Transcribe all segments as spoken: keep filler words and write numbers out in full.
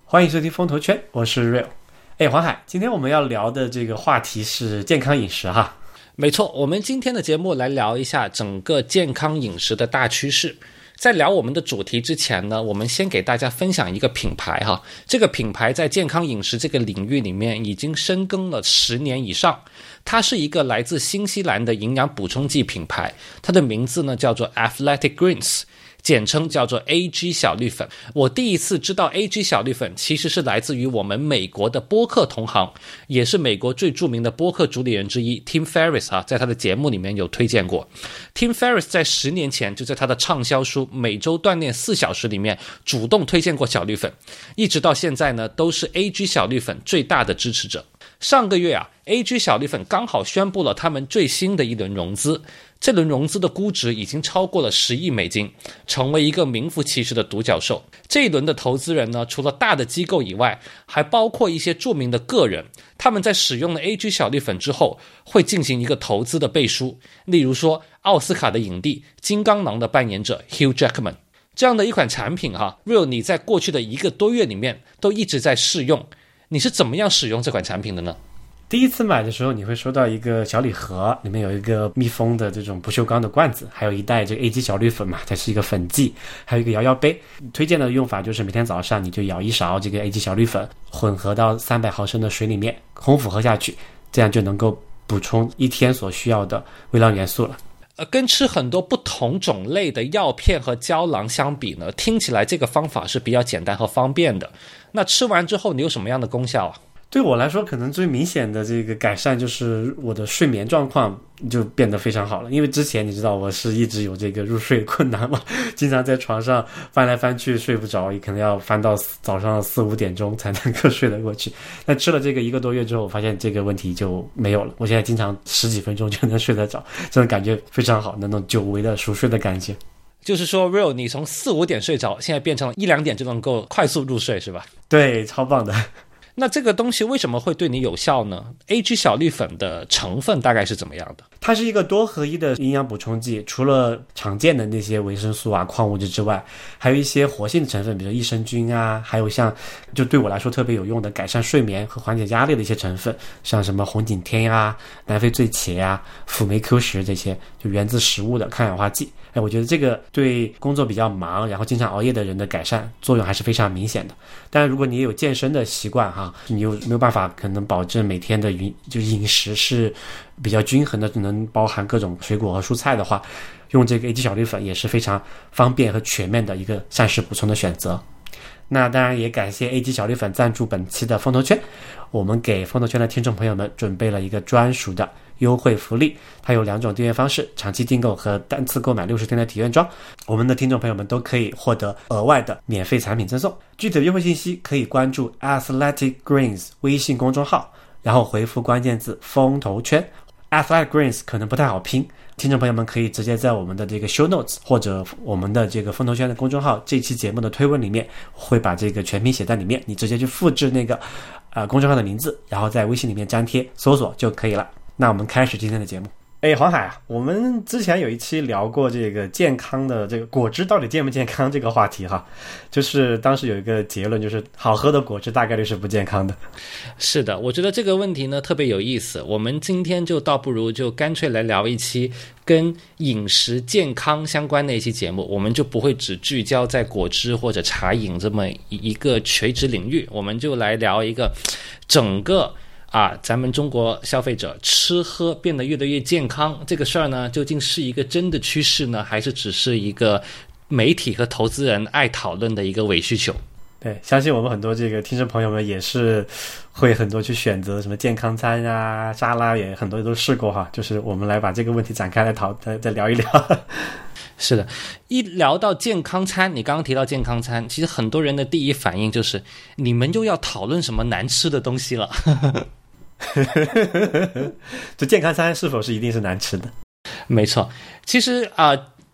欢迎收听风投圈，我是 Real。 哎，黄海，今天我们要聊的这个话题是健康饮食哈。 没错，我们今天的节目来聊一下整个健康饮食的大趋势。在聊我们的主题之前呢，我们先给大家分享一个品牌哈。这个品牌在健康饮食这个领域里面已经深耕了十年以上，它是一个来自新西兰的营养补充剂品牌，它的名字呢叫做 Athletic Greens，简称叫做 A G 小绿粉。我第一次知道 A G 小绿粉其实是来自于我们美国的播客同行，也是美国最著名的播客主理人之一 Tim Ferriss 啊，在他的节目里面有推荐过。Tim Ferriss 在十年前就在他的畅销书《每周锻炼四小时》里面主动推荐过小绿粉，一直到现在呢，都是 A G 小绿粉最大的支持者。上个月啊 A G 小绿粉刚好宣布了他们最新的一轮融资，这轮融资的估值已经超过了十亿美金，成为一个名副其实的独角兽。这一轮的投资人呢，除了大的机构以外，还包括一些著名的个人，他们在使用了 A G 小绿粉之后，会进行一个投资的背书。例如说奥斯卡的影帝金刚狼的扮演者 Hugh Jackman， 这样的一款产品哈 Real 你在过去的一个多月里面都一直在试用，你是怎么样使用这款产品的呢？ 第一次买的时候，你会收到一个小礼盒，里面有一个密封的这种不锈钢的罐子，还有一袋这个 A G 小绿粉嘛，它是一个粉剂，还有一个摇摇杯。推荐的用法就是每天早上你就舀一勺这个 A G 小绿粉，混合到三百毫升的水里面，空腹喝下去，这样就能够补充一天所需要的微量元素了。 呃，跟吃很多不同种类的药片和胶囊相比呢，听起来这个方法是比较简单和方便的。那吃完之后你有什么样的功效啊？ 对我来说，可能最明显的这个改善就是我的睡眠状况就变得非常好了。因为之前你知道我是一直有这个入睡困难嘛，经常在床上翻来翻去睡不着，也可能要翻到早上四五点钟才能够睡得过去。那吃了这个一个多月之后，我发现这个问题就没有了。我现在经常十几分钟就能睡得着，这种感觉非常好，那种久违的熟睡的感觉。 就是说 Real 你从四五点睡着，现在变成一两点就能够快速入睡是吧？ 对，超棒的。 那这个东西为什么会对你有效呢？ A G 小绿粉的成分大概是怎么样的？ 它是一个多合一的营养补充剂，除了常见的那些维生素啊、矿物质之外，还有一些活性的成分，比如益生菌啊，还有像就对我来说特别有用的改善睡眠和缓解压力的一些成分，像什么红景天啊、南非醉茄啊、辅酶 Q 十这些就源自食物的抗氧化剂。哎，我觉得这个对工作比较忙然后经常熬夜的人的改善作用还是非常明显的。当然如果你也有健身的习惯哈，你又没有办法可能保证每天的饮就饮食是比较均衡的，能包含各种水果和蔬菜的话，用这个 A G 小绿粉也是非常方便和全面的一个膳食补充的选择。那当然也感谢 A G 小绿粉赞助本期的风投圈，我们给风投圈的听众朋友们准备了一个专属的优惠福利，它有两种订阅方式，长期订购和单次购买六十天的体验装，我们的听众朋友们都可以获得额外的免费产品赠送。具体的优惠信息可以关注 Athletic Greens 微信公众号，然后回复关键字风投圈。 Athletic Greens 可能不太好拼，听众朋友们可以直接在我们的这个 show notes 或者我们的这个风投圈的公众号这期节目的推文里面会把这个全拼写在里面，你直接去复制那个呃公众号的名字，然后在微信里面粘贴搜索就可以了。那我们开始今天的节目。哎，黄海啊，我们之前有一期聊过这个健康的这个果汁到底健不健康这个话题哈，就是当时有一个结论，就是好喝的果汁大概率是不健康的。 是的，我觉得这个问题呢特别有意思，我们今天就倒不如就干脆来聊一期跟饮食健康相关的一期节目，我们就不会只聚焦在果汁或者茶饮这么一个垂直领域，我们就来聊一个整个啊，咱们中国消费者吃喝变得越来越健康这个事儿呢，究竟是一个真的趋势呢，还是只是一个媒体和投资人爱讨论的一个伪需求？ 对，相信我们很多这个听众朋友们也是会很多去选择什么健康餐啊、沙拉，也很多都试过哈。就是我们来把这个问题展开来讨，再再聊一聊。 是的，一聊到健康餐，你刚刚提到健康餐，其实很多人的第一反应就是你们又要讨论什么难吃的东西了。 这健康餐是否是一定是难吃的？ 没错，其实啊、呃，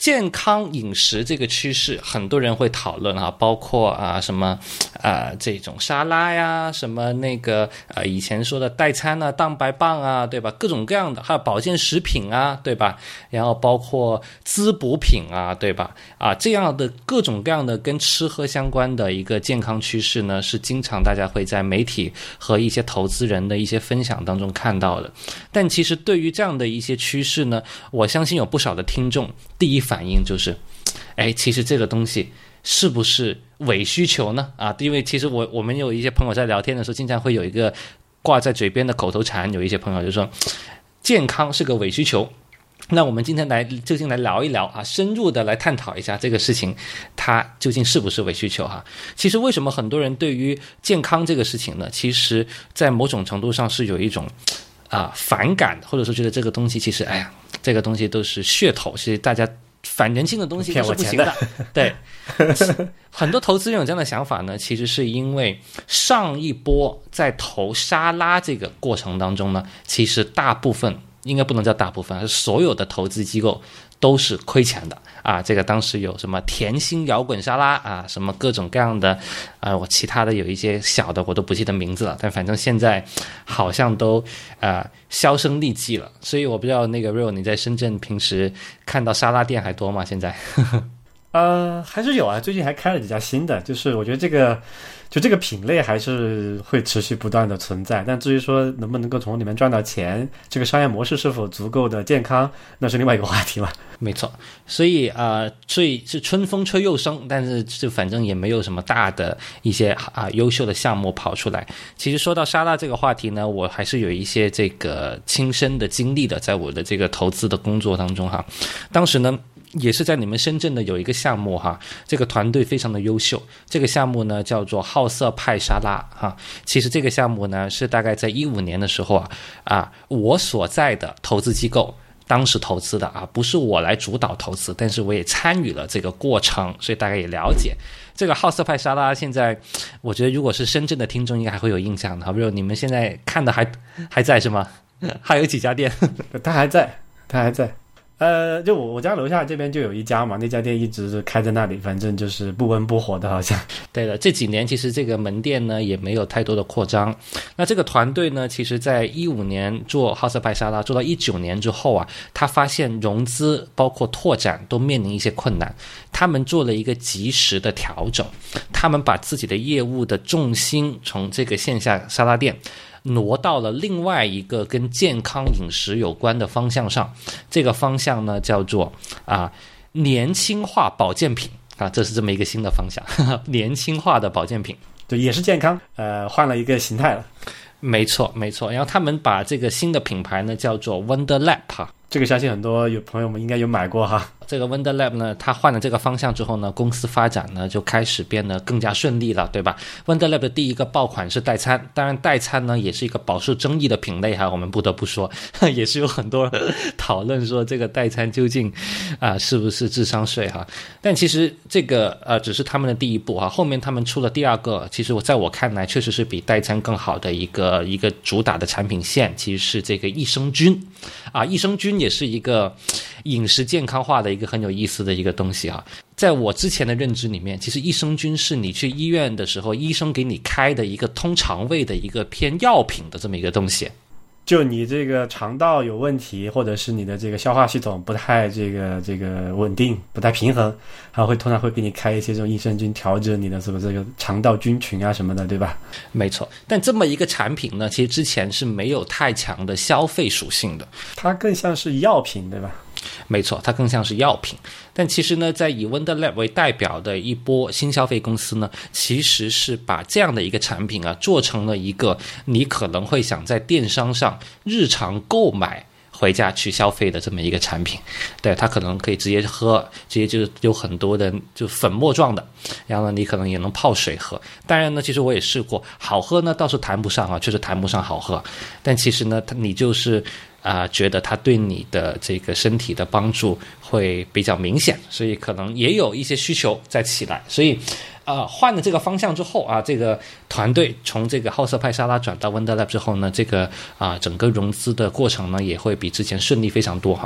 健康饮食这个趋势，很多人会讨论啊，包括啊什么啊这种沙拉呀，什么那个呃以前说的代餐啊、蛋白棒啊，对吧？各种各样的，还有保健食品啊，对吧？然后包括滋补品啊，对吧？啊，这样的各种各样的跟吃喝相关的一个健康趋势呢，是经常大家会在媒体和一些投资人的一些分享当中看到的。但其实对于这样的一些趋势呢，我相信有不少的听众第一反应就是，哎，其实这个东西是不是伪需求呢？啊，因为其实我我们有一些朋友在聊天的时候，经常会有一个挂在嘴边的口头禅，有一些朋友就说，健康是个伪需求。那我们今天来究竟来聊一聊啊，深入的来探讨一下这个事情，它究竟是不是伪需求哈？其实为什么很多人对于健康这个事情呢，其实在某种程度上是有一种啊反感，或者说觉得这个东西其实哎呀，这个东西都是噱头，其实大家反人性的东西都是不行的。对，很多投资人有这样的想法呢，其实是因为上一波在投沙拉这个过程当中呢，其实大部分应该不能叫大部分，是所有的投资机构都是亏钱的啊！这个当时有什么甜心摇滚沙拉啊，什么各种各样的啊，我其他的有一些小的我都不记得名字了，但反正现在好像都啊销声匿迹了。所以我不知道那个 Real 你在深圳平时看到沙拉店还多吗？现在？ 呃，还是有啊，最近还开了几家新的，就是我觉得这个就这个品类还是会持续不断的存在，但至于说能不能够从里面赚到钱，这个商业模式是否足够的健康，那是另外一个话题了。 没错，所以啊、呃，所以是春风吹又生，但是就反正也没有什么大的一些啊优秀的项目跑出来。其实说到沙拉这个话题呢，我还是有一些这个亲身的经历的，在我的这个投资的工作当中哈，当时呢。也是在你们深圳的有一个项目哈，这个团队非常的优秀。这个项目呢叫做好色派沙拉哈。其实这个项目呢是大概在一五年的时候啊啊，我所在的投资机构当时投资的啊，不是我来主导投资，但是我也参与了这个过程，所以大概也了解这个好色派沙拉。现在我觉得如果是深圳的听众应该还会有印象的，比如你们现在看的还还在是吗？还有几家店？ 他还在，他还在。呃，就我我家楼下这边就有一家嘛，那家店一直开在那里，反正就是不温不火的，好像。 对了，这几年其实这个门店呢也没有太多的扩张。那这个团队呢，其实在一五年做好色派沙拉，做到一九年之后啊，他发现融资包括拓展都面临一些困难，他们做了一个及时的调整，他们把自己的业务的重心从这个线下沙拉店挪到了另外一个跟健康饮食有关的方向上，这个方向呢叫做啊年轻化保健品啊，这是这么一个新的方向，呵呵年轻化的保健品， 对，也是健康，呃，换了一个形态了。 没错，没错。然后他们把这个新的品牌呢叫做 Wonder Lab 哈， 这个相信很多有朋友们应该有买过哈。 这个 Wonder Lab 呢，它换了这个方向之后呢，公司发展呢就开始变得更加顺利了，对吧 ？Wonder Lab 的第一个爆款是代餐，当然代餐呢也是一个饱受争议的品类哈，我们不得不说，也是有很多讨论说这个代餐究竟啊、呃、是不是智商税哈？但其实这个呃只是他们的第一步哈，后面他们出了第二个，其实我在我看来确实是比代餐更好的一个一个主打的产品线，其实是这个益生菌啊，益生菌也是一个饮食健康化的一个很有意思的一个东西哈。在我之前的认知里面，其实益生菌是你去医院的时候，医生给你开的一个通肠胃的一个偏药品的这么一个东西。 就你这个肠道有问题，或者是你的这个消化系统不太这个这个稳定，不太平衡，还会通常会给你开一些这种益生菌调整你的什么这个肠道菌群啊什么的，对吧？ 没错，但这么一个产品呢，其实之前是没有太强的消费属性的， 它更像是药品，对吧？ 没错，它更像是药品。但其实呢，在以 Wonder Lab 为代表的一波新消费公司呢，其实是把这样的一个产品啊，做成了一个你可能会想在电商上日常购买回家去消费的这么一个产品。对，它可能可以直接喝，直接就是有很多的就粉末状的，然后呢你可能也能泡水喝。当然呢，其实我也试过，好喝呢倒是谈不上啊，确实谈不上好喝，但其实呢它你就是啊、呃，觉得它对你的这个身体的帮助会比较明显，所以可能也有一些需求在起来。所以呃，换了这个方向之后啊，这个团队从这个好色派沙拉转到 Wonder Lab 之后呢，这个啊、呃、整个融资的过程呢也会比之前顺利非常多哈。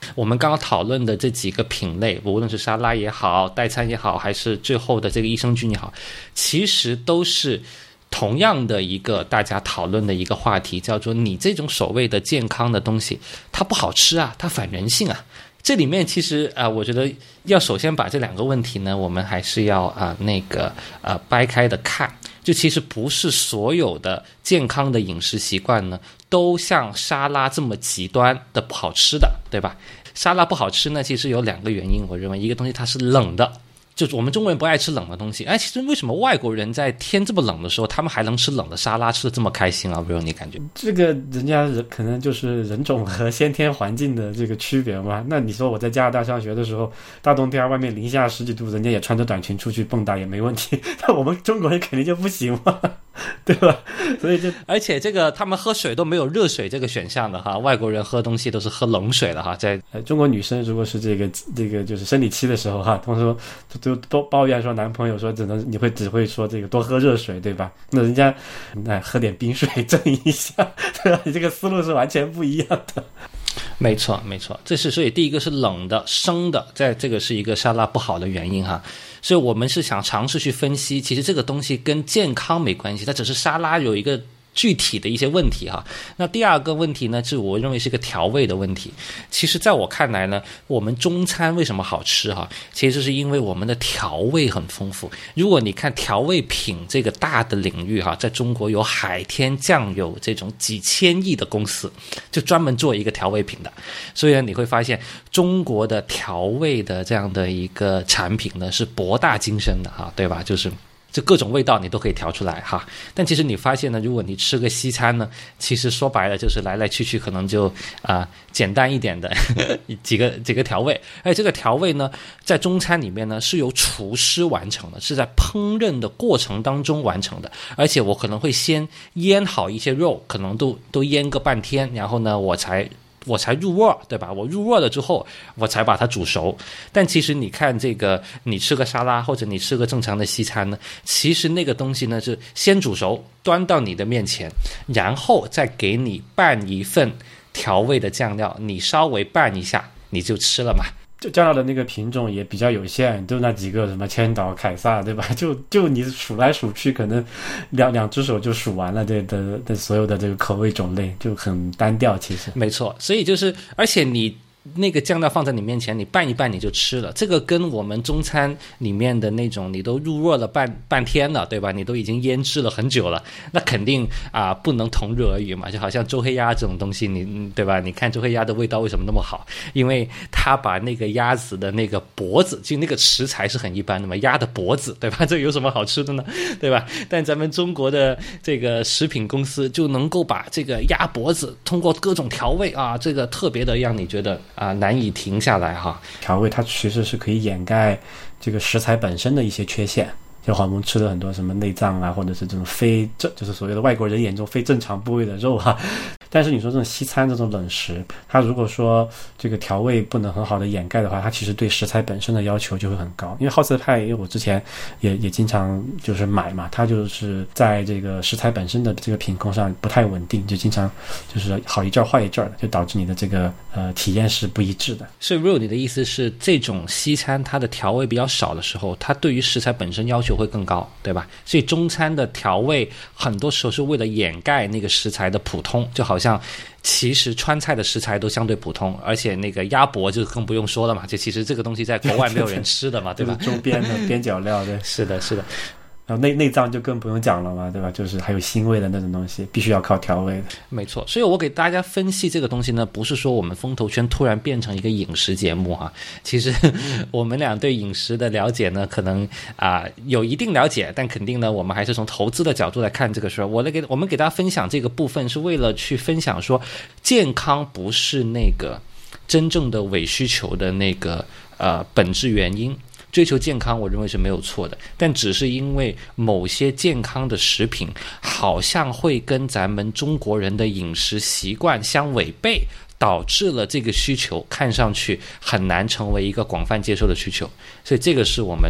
我们刚刚讨论的这几个品类，无论是沙拉也好，代餐也好，还是最后的这个益生菌也好，其实都是同样的一个大家讨论的一个话题，叫做你这种所谓的健康的东西它不好吃啊，它反人性啊。这里面其实啊、呃，我觉得要首先把这两个问题呢，我们还是要啊、呃、那个呃掰开的看。就其实不是所有的健康的饮食习惯呢，都像沙拉这么极端的不好吃的，对吧？沙拉不好吃呢，其实有两个原因，我认为一个东西它是冷的。就是我们中国人不爱吃冷的东西，哎，其实为什么外国人在天这么冷的时候，他们还能吃冷的沙拉，吃的这么开心啊？不用你感觉这个人家人可能就是人种和先天环境的这个区别嘛。那你说我在加拿大上学的时候，大冬天外面零下十几度，人家也穿着短裙出去蹦跶也没问题，但我们中国人肯定就不行嘛。对吧？所以就而且这个他们喝水都没有热水这个选项的哈，外国人喝东西都是喝冷水的哈。在呃中国女生如果是这个这个就是生理期的时候哈，通常都都抱怨说男朋友说只能你会只会说这个多喝热水，对吧？那人家哎喝点冰水镇一下，对吧？你这个思路是完全不一样的。 没错没错，这是所以第一个是冷的生的，在这个是一个沙拉不好的原因哈。所以我们是想尝试去分析，其实这个东西跟健康没关系，它只是沙拉有一个具体的一些问题哈。那第二个问题呢，是我认为是一个调味的问题。其实在我看来呢，我们中餐为什么好吃哈？其实是因为我们的调味很丰富。如果你看调味品这个大的领域哈，在中国有海天酱油这种几千亿的公司，就专门做一个调味品的。所以呢，你会发现中国的调味的这样的一个产品呢，是博大精深的哈，对吧？就是这各种味道你都可以调出来哈。但其实你发现呢，如果你吃个西餐呢，其实说白了就是来来去去可能就啊、呃、简单一点的几个几个调味，而且这个调味呢，在中餐里面呢是由厨师完成的，是在烹饪的过程当中完成的。而且我可能会先腌好一些肉，可能都都腌个半天，然后呢我才。我才入味，对吧？我入味了之后，我才把它煮熟。但其实你看这个，你吃个沙拉或者你吃个正常的西餐呢，其实那个东西呢是先煮熟，端到你的面前，然后再给你拌一份调味的酱料，你稍微拌一下，你就吃了嘛。 就酱料的那个品种也比较有限，就那几个什么千岛、凯撒，对吧？就就你数来数去，可能两两只手就数完了这的的所有的这个口味种类，就很单调。其实没错，所以就是而且你那个酱料放在你面前，你拌一拌你就吃了。这个跟我们中餐里面的那种你都入味了半半天了，对吧？你都已经腌制了很久了，那肯定啊、呃、不能同日而语嘛。就好像周黑鸭这种东西，你对吧？你看周黑鸭的味道为什么那么好？因为它把那个鸭子的那个脖子，就那个食材是很一般的嘛，鸭的脖子，对吧？这有什么好吃的呢？对吧？但咱们中国的这个食品公司就能够把这个鸭脖子通过各种调味啊，这个特别的让你觉得啊，难以停下来哈。 调味它其实是可以掩盖这个食材本身的一些缺陷，就好像我们吃的很多什么内脏啊，或者是这种非正，就是所谓的外国人眼中非正常部位的肉啊。但是你说这种西餐这种冷食，它如果说这个调味不能很好的掩盖的话，它其实对食材本身的要求就会很高。因为好色派，因为我之前也也经常就是买嘛，它就是在这个食材本身的这个品控上不太稳定，就经常就是好一阵坏一阵的，就导致你的这个呃体验是不一致的。 所以 Real 你的意思是，这种西餐它的调味比较少的时候，它对于食材本身要求会更高，对吧？所以中餐的调味很多时候是为了掩盖那个食材的普通，就好像其实川菜的食材都相对普通，而且那个鸭脖就更不用说了嘛，就其实这个东西在国外没有人吃的嘛，对吧？ 就是周边的边角料，对， 是的，是的。 然后内内脏就更不用讲了嘛，对吧？就是还有腥味的那种东西，必须要靠调味的。 没错，所以我给大家分析这个东西呢，不是说我们风投圈突然变成一个饮食节目哈。其实我们俩对饮食的了解呢，可能啊、呃、有一定了解，但肯定呢，我们还是从投资的角度来看这个事儿。我来给我们给大家分享这个部分，是为了去分享说，健康不是那个真正的伪需求的那个呃本质原因。追求健康我认为是没有错的，但只是因为某些健康的食品好像会跟咱们中国人的饮食习惯相违背，导致了这个需求看上去很难成为一个广泛接受的需求。所以这个是我们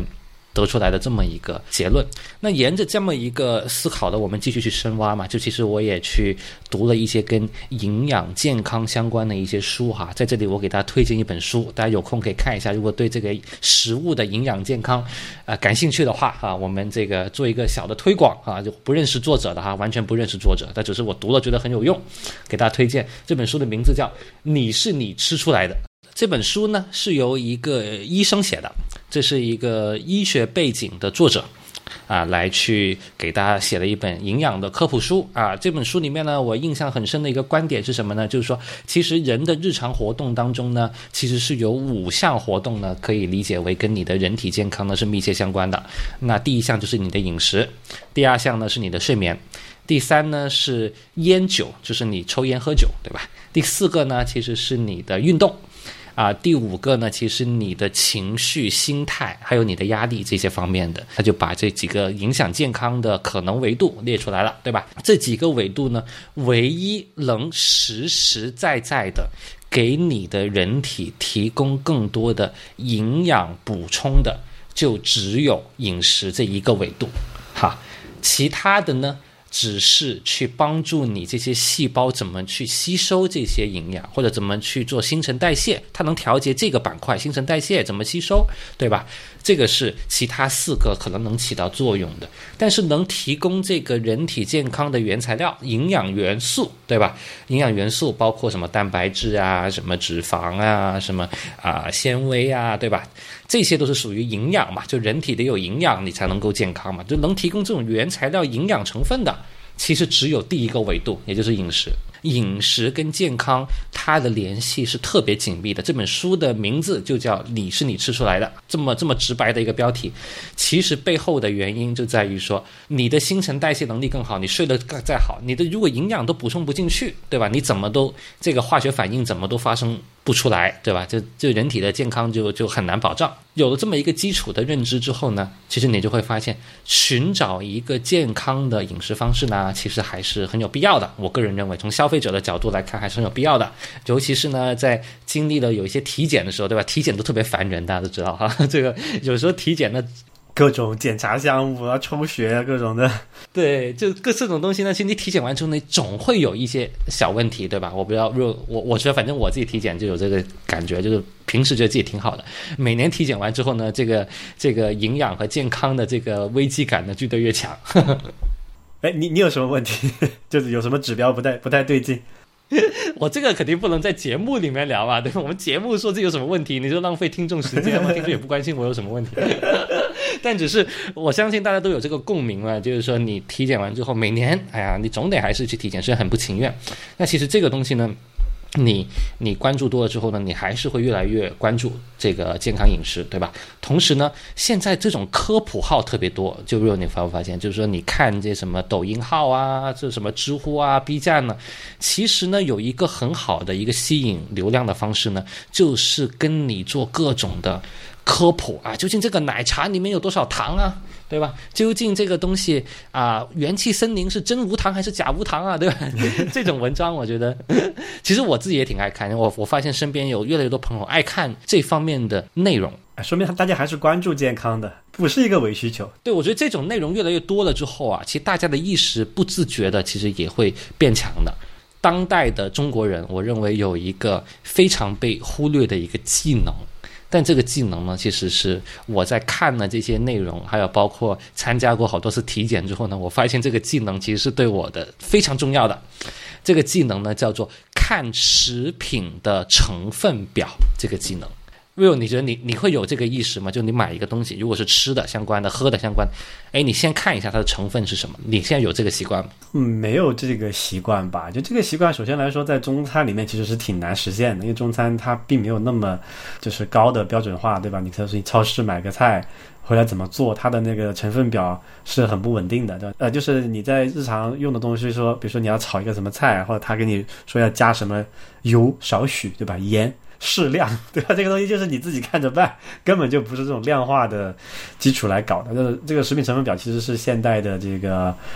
得出来的这么一个结论。那沿着这么一个思考的，我们继续去深挖嘛，就其实我也去读了一些跟营养健康相关的一些书哈，在这里我给大家推荐一本书，大家有空可以看一下，如果对这个食物的营养健康啊、呃、感兴趣的话啊，我们这个做一个小的推广啊，就不认识作者的哈，完全不认识作者，但只是我读了觉得很有用，给大家推荐。这本书的名字叫《你是你吃出来的》。这本书呢是由一个医生写的，这是一个医学背景的作者啊，来去给大家写了一本营养的科普书啊。这本书里面呢，我印象很深的一个观点是什么呢？就是说，其实人的日常活动当中呢，其实是有五项活动呢，可以理解为跟你的人体健康呢是密切相关的。那第一项就是你的饮食，第二项呢是你的睡眠，第三呢是烟酒，就是你抽烟喝酒，对吧？第四个呢其实是你的运动。啊，第五个呢，其实你的情绪、心态，还有你的压力这些方面的，他就把这几个影响健康的可能维度列出来了，对吧？这几个维度呢，唯一能实实在在的给你的人体提供更多的营养补充的，就只有饮食这一个维度，哈，其他的呢？只是去帮助你这些细胞怎么去吸收这些营养，或者怎么去做新陈代谢，它能调节这个板块新陈代谢怎么吸收，对吧？这个是其他四个可能能起到作用的，但是能提供这个人体健康的原材料营养元素，对吧？营养元素包括什么蛋白质啊，什么脂肪啊，什么啊、呃、纤维啊，对吧？这些都是属于营养嘛，就人体得有营养你才能够健康嘛，就能提供这种原材料营养成分的，其实只有第一个维度，也就是饮食。饮食跟健康它的联系是特别紧密的，这本书的名字就叫你是你吃出来的，这么这么直白的一个标题，其实背后的原因就在于说，你的新陈代谢能力更好，你睡得再好，你的如果营养都补充不进去，对吧？你怎么都这个化学反应怎么都发生不出来，对吧？这这人体的健康就就很难保障。有了这么一个基础的认知之后呢，其实你就会发现，寻找一个健康的饮食方式呢，其实还是很有必要的。我个人认为，从消费者的角度来看，还是很有必要的。尤其是呢，在经历了有一些体检的时候，对吧？体检都特别烦人，大家都知道哈。这个有时候体检呢， 各种检查项目啊，抽血啊，各种的。 对，就各这种东西呢，其实你体检完之后呢，总会有一些小问题，对吧？我不知道，如果我我觉得，反正我自己体检就有这个感觉，就是平时觉得自己挺好的，每年体检完之后呢，这个这个营养和健康的这个危机感呢，就越越强。 哎，你你有什么问题？就是有什么指标不太不太对劲？ 我这个肯定不能在节目里面聊啊，对吧？我们节目说这有什么问题，你就浪费听众时间嘛，听众也不关心我有什么问题。但只是我相信大家都有这个共鸣嘛，就是说你体检完之后，每年哎呀，你总得还是去体检，虽然很不情愿。那其实这个东西呢，你你关注多了之后呢，你还是会越来越关注这个健康饮食，对吧？同时呢，现在这种科普号特别多，就如果你发不发现，就是说你看这什么抖音号啊，这什么知乎啊 B 站呢，其实呢有一个很好的一个吸引流量的方式呢，就是跟你做各种的科普啊，究竟这个奶茶里面有多少糖啊，对吧？究竟这个东西啊，元气森林是真无糖还是假无糖啊，对吧？这种文章我觉得其实我自己也挺爱看，我我发现身边有越来越多朋友爱看这方面的内容， 说明大家还是关注健康的，不是一个伪需求。 对，我觉得这种内容越来越多了之后啊，其实大家的意识不自觉的其实也会变强的。当代的中国人，我认为有一个非常被忽略的一个技能，但这个技能呢，其实是我在看了这些内容，还有包括参加过好多次体检之后呢，我发现这个技能其实是对我的非常重要的。这个技能呢，叫做看食品的成分表。这个技能 Will 你觉得你你会有这个意识吗？就你买一个东西，如果是吃的相关的、喝的相关的，哎，你先看一下它的成分是什么。你现在有这个习惯吗？ 嗯，没有这个习惯吧。就这个习惯，首先来说，在中餐里面其实是挺难实现的，因为中餐它并没有那么就是高的标准化，对吧？你可以去超市买个菜回来怎么做，它的那个成分表是很不稳定的。呃，就是你在日常用的东西说，比如说你要炒一个什么菜，或者他跟你说要加什么油少许，对吧？盐适量，对吧？这个东西就是你自己看着办，根本就不是这种量化的基础来搞的。这个这个食品成分表其实是现代的这个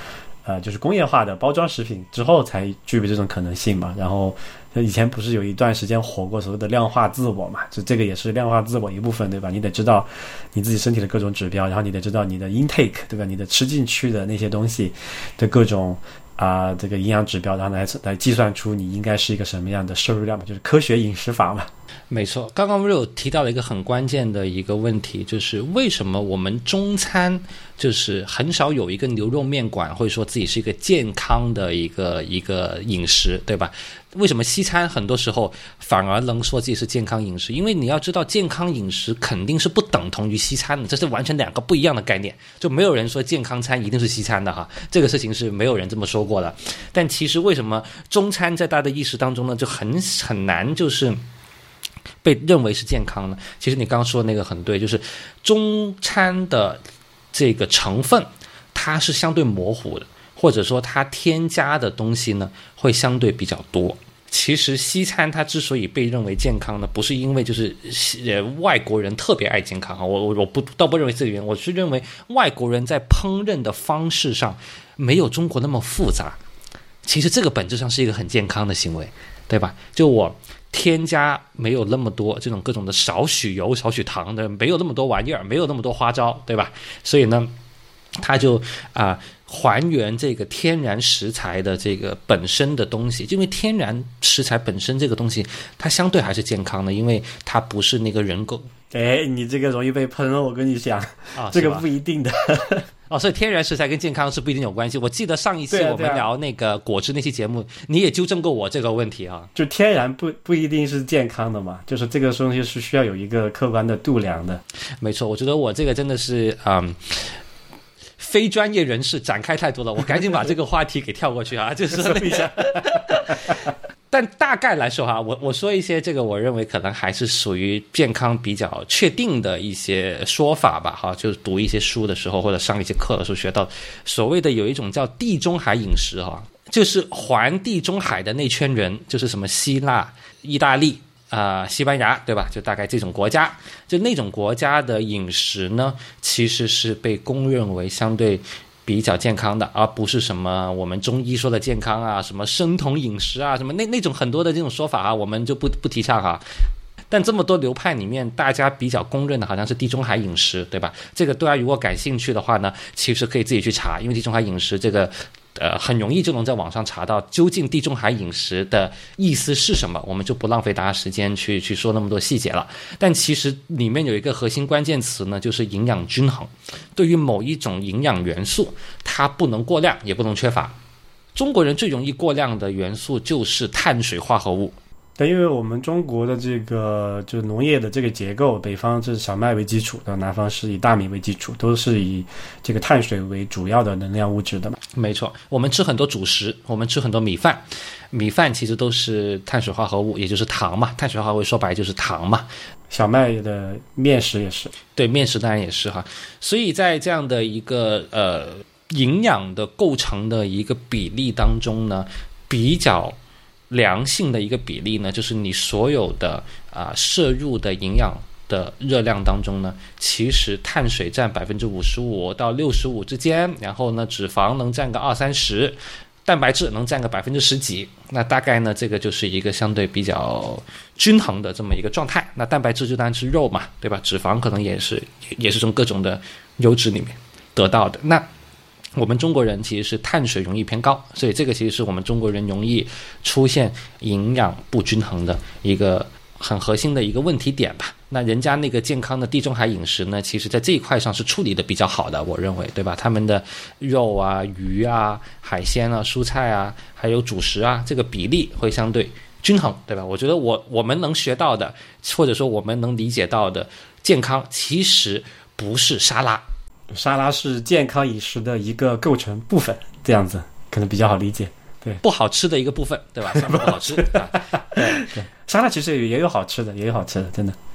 呃就是工业化的包装食品之后才具备这种可能性嘛。然后以前不是有一段时间火过所谓的量化自我嘛，就这个也是量化自我一部分，对吧？你得知道你自己身体的各种指标，然后你得知道你的 intake， 对吧？你的吃进去的那些东西的各种啊、呃、这个营养指标，然后来来计算出你应该是一个什么样的摄入量嘛，就是科学饮食法嘛。 没错，刚刚 Rio 提到了一个很关键的一个问题，就是为什么我们中餐就是很少有一个牛肉面馆会说自己是一个健康的一个一个饮食，对吧？为什么西餐很多时候反而能说自己是健康饮食？因为你要知道，健康饮食肯定是不等同于西餐的，这是完全两个不一样的概念。就没有人说健康餐一定是西餐的哈，这个事情是没有人这么说过的。但其实为什么中餐在大家的意识当中呢，就很很难就是被认为是健康呢？其实你刚刚说的那个很对，就是中餐的这个成分它是相对模糊的，或者说它添加的东西呢会相对比较多。其实西餐它之所以被认为健康呢，不是因为就是呃外国人特别爱健康啊，我我我不倒不认为这个原因，我是认为外国人在烹饪的方式上没有中国那么复杂。其实这个本质上是一个很健康的行为，对吧？就我添加没有那么多这种各种的少许油少许糖的，没有那么多玩意儿，没有那么多花招，对吧？所以呢它就啊、呃、还原这个天然食材的这个本身的东西，因为天然食材本身这个东西它相对还是健康的，因为它不是那个人工。 哎，你这个容易被喷了，我跟你讲， 啊， 这个不一定的。 哦，所以天然食材跟健康是不一定有关系。我记得上一期我们聊那个果汁那期节目，啊啊、你也纠正过我这个问题啊。 就天然不不一定是健康的嘛，就是这个东西是需要有一个客观的度量的。 没错，我觉得我这个真的是嗯。非专业人士展开太多了，我赶紧把这个话题给跳过去啊，就是那个。但大概来说哈，我我说一些这个我认为可能还是属于健康比较确定的一些说法吧哈，就是读一些书的时候或者上一些课的时候学到，所谓的有一种叫地中海饮食哈，就是环地中海的那圈人，就是什么希腊、意大利。呃，西班牙对吧？就大概这种国家，就那种国家的饮食呢，其实是被公认为相对比较健康的，而不是什么我们中医说的健康啊，什么生酮饮食啊，什么那那种很多的这种说法啊，我们就不不提倡哈。但这么多流派里面，大家比较公认的好像是地中海饮食，对吧？这个大家如果感兴趣的话呢，其实可以自己去查，因为地中海饮食这个。呃，很容易就能在网上查到究竟地中海饮食的意思是什么，我们就不浪费大家时间去去说那么多细节了。但其实里面有一个核心关键词呢，就是营养均衡。对于某一种营养元素，它不能过量，也不能缺乏。中国人最容易过量的元素就是碳水化合物。 但因为我们中国的这个就是农业的这个结构，北方是小麦为基础的，南方是以大米为基础，都是以这个碳水为主要的能量物质的嘛。 没错，我们吃很多主食，我们吃很多米饭，米饭其实都是碳水化合物，也就是糖嘛。碳水化合物说白就是糖嘛。 小麦的面食也是， 对，面食当然也是哈。所以在这样的一个呃营养的构成的一个比例当中呢，比较良性的一个比例呢，就是你所有的啊、呃、摄入的营养的热量当中呢，其实碳水占百分之五十五到六十五之间，然后呢脂肪能占个二三十，蛋白质能占个百分之十几，那大概呢这个就是一个相对比较均衡的这么一个状态。那蛋白质就当然是肉嘛，对吧？脂肪可能也是也是从各种的油脂里面得到的。那我们中国人其实是碳水容易偏高，所以这个其实是我们中国人容易出现营养不均衡的一个很核心的一个问题点吧。那人家那个健康的地中海饮食呢，其实在这一块上是处理的比较好的，我认为，对吧？他们的肉啊、鱼啊、海鲜啊、蔬菜啊，还有主食啊，这个比例会相对均衡，对吧？我觉得我我们能学到的，或者说我们能理解到的健康，其实不是沙拉。 沙拉是健康饮食的一个构成部分，这样子可能比较好理解。对， 不好吃的一个部分，对吧？不好吃。对对， 沙拉其实也有好吃的，也有好吃的，真的。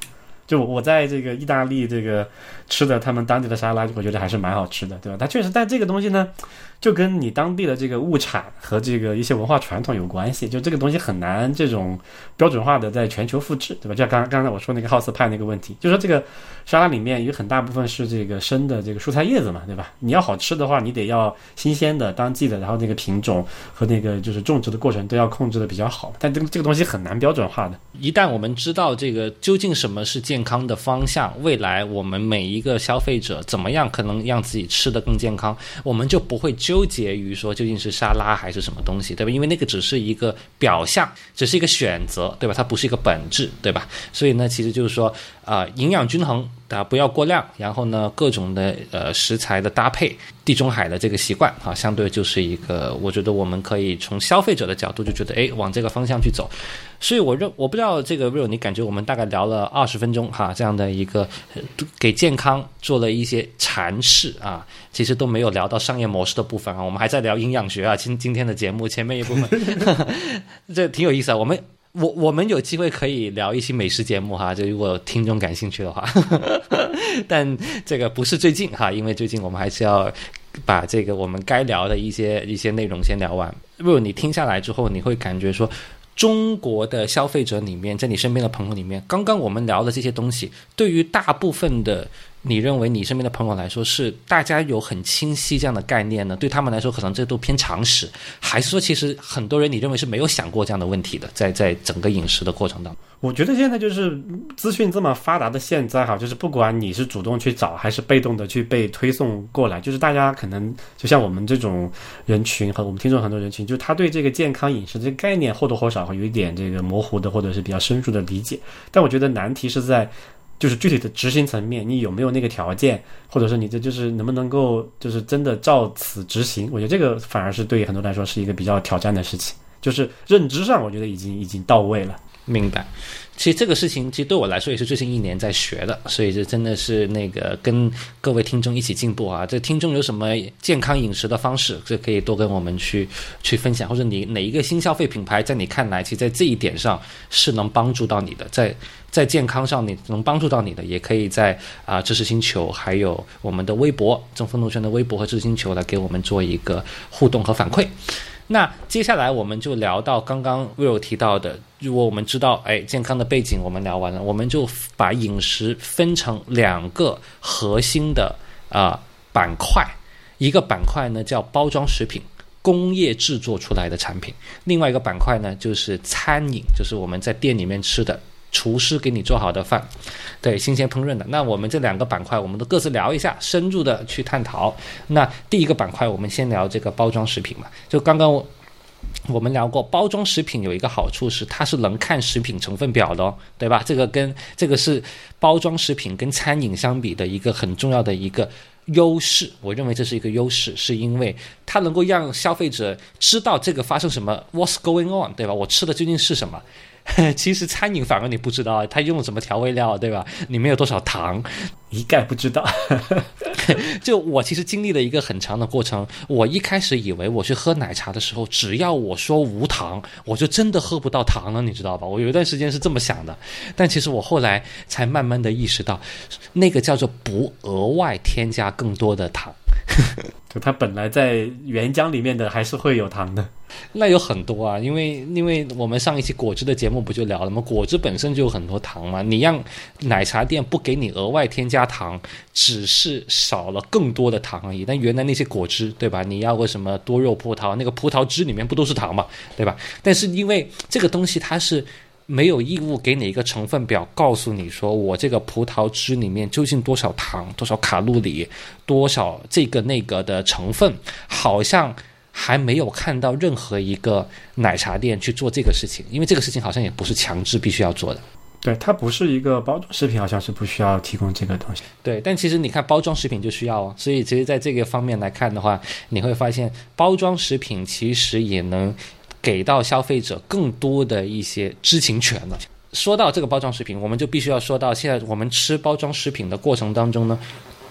就我在这个意大利这个吃的他们当地的沙拉，我觉得还是蛮好吃的，对吧？它确实，但这个东西呢，就跟你当地的这个物产和这个一些文化传统有关系，就这个东西很难这种标准化的在全球复制，对吧？就像刚刚才我说那个 house 派那个问题，就是说这个沙拉里面有很大部分是这个生的这个蔬菜叶子嘛，对吧？你要好吃的话，你得要新鲜的、当季的，然后那个品种和那个就是种植的过程都要控制的比较好，但这个这个东西很难标准化的。 一旦我们知道这个究竟什么是健康的方向，未来我们每一个消费者怎么样可能让自己吃得更健康，我们就不会纠结于说究竟是沙拉还是什么东西，对吧？因为那个只是一个表象，只是一个选择，对吧？它不是一个本质，对吧？所以呢，其实就是说啊、呃，营养均衡啊，不要过量，然后呢，各种的呃食材的搭配，地中海的这个习惯啊，相对就是一个，我觉得我们可以从消费者的角度就觉得，哎，往这个方向去走。所以我认我不知道这个 Will 你感觉我们大概聊了二十分钟哈，这样的一个给健康做了一些阐释啊，其实都没有聊到商业模式的部分啊，我们还在聊营养学啊。今今天的节目前面一部分，这挺有意思啊。我们我我们有机会可以聊一期美食节目哈，就如果听众感兴趣的话，但这个不是最近哈，因为最近我们还是要把这个我们该聊的一些一些内容先聊完。如果你听下来之后，你会感觉说，中国的消费者里面，在你身边的朋友里面，刚刚我们聊的这些东西，对于大部分的你认为你身边的朋友来说，是大家有很清晰这样的概念呢？对他们来说，可能这都偏常识，还是说其实很多人你认为是没有想过这样的问题的，在在整个饮食的过程当中？ 我觉得现在就是资讯这么发达的现在哈，就是不管你是主动去找还是被动的去被推送过来，就是大家可能就像我们这种人群和我们听众很多人群，就他对这个健康饮食这个概念或多或少会有一点这个模糊的或者是比较深入的理解，但我觉得难题是在就是具体的执行层面，你有没有那个条件，或者是你这就是能不能够就是真的照此执行？我觉得这个反而是对很多人来说是一个比较挑战的事情，就是认知上我觉得已经已经到位了。 明白，其实这个事情其实对我来说也是最近一年在学的，所以这真的是那个跟各位听众一起进步啊！这听众有什么健康饮食的方式，这可以多跟我们去去分享，或者你哪一个新消费品牌在你看来，其实在这一点上是能帮助到你的，在在健康上你能帮助到你的，也可以在啊、呃、知识星球还有我们的微博正风动圈的微博和知识星球来给我们做一个互动和反馈。那接下来我们就聊到刚刚 Will 提到的，如果我们知道哎健康的背景我们聊完了，我们就把饮食分成两个核心的啊、呃、板块，一个板块呢叫包装食品，工业制作出来的产品，另外一个板块呢就是餐饮，就是我们在店里面吃的厨师给你做好的饭，对，新鲜烹饪的。那我们这两个板块我们都各自聊一下，深入的去探讨。那第一个板块我们先聊这个包装食品嘛，就刚刚我我们聊过，包装食品有一个好处是它是能看食品成分表的哦，对吧？这个跟这个是包装食品跟餐饮相比的一个很重要的一个优势，我认为这是一个优势，是因为它能够让消费者知道这个发生什么 ，what's going on， 对吧？我吃的究竟是什么？其实餐饮反而你不知道它用了什么调味料，对吧？里面有多少糖， 一概不知道。 就我其实经历了一个很长的过程，我一开始以为我去喝奶茶的时候，只要我说无糖，我就真的喝不到糖了，你知道吧？我有一段时间是这么想的，但其实我后来才慢慢的意识到，那个叫做不额外添加更多的糖。 就它本来在原浆里面的还是会有糖的。 那有很多啊，因为因为我们上一期果汁的节目不就聊了吗？果汁本身就有很多糖嘛，你让奶茶店不给你额外添加糖，只是少了更多的糖而已。但原来那些果汁，对吧？你要个什么多肉葡萄，那个葡萄汁里面不都是糖嘛，对吧？但是因为这个东西它是没有义务给你一个成分表，告诉你说我这个葡萄汁里面究竟多少糖、多少卡路里、多少这个那个的成分，好像还没有看到任何一个奶茶店去做这个事情，因为这个事情好像也不是强制必须要做的。 对，它不是一个包装食品，好像是不需要提供这个东西。 对，但其实你看包装食品就需要哦，所以其实在这个方面来看的话，你会发现包装食品其实也能给到消费者更多的一些知情权了。说到这个包装食品，我们就必须要说到现在我们吃包装食品的过程当中呢，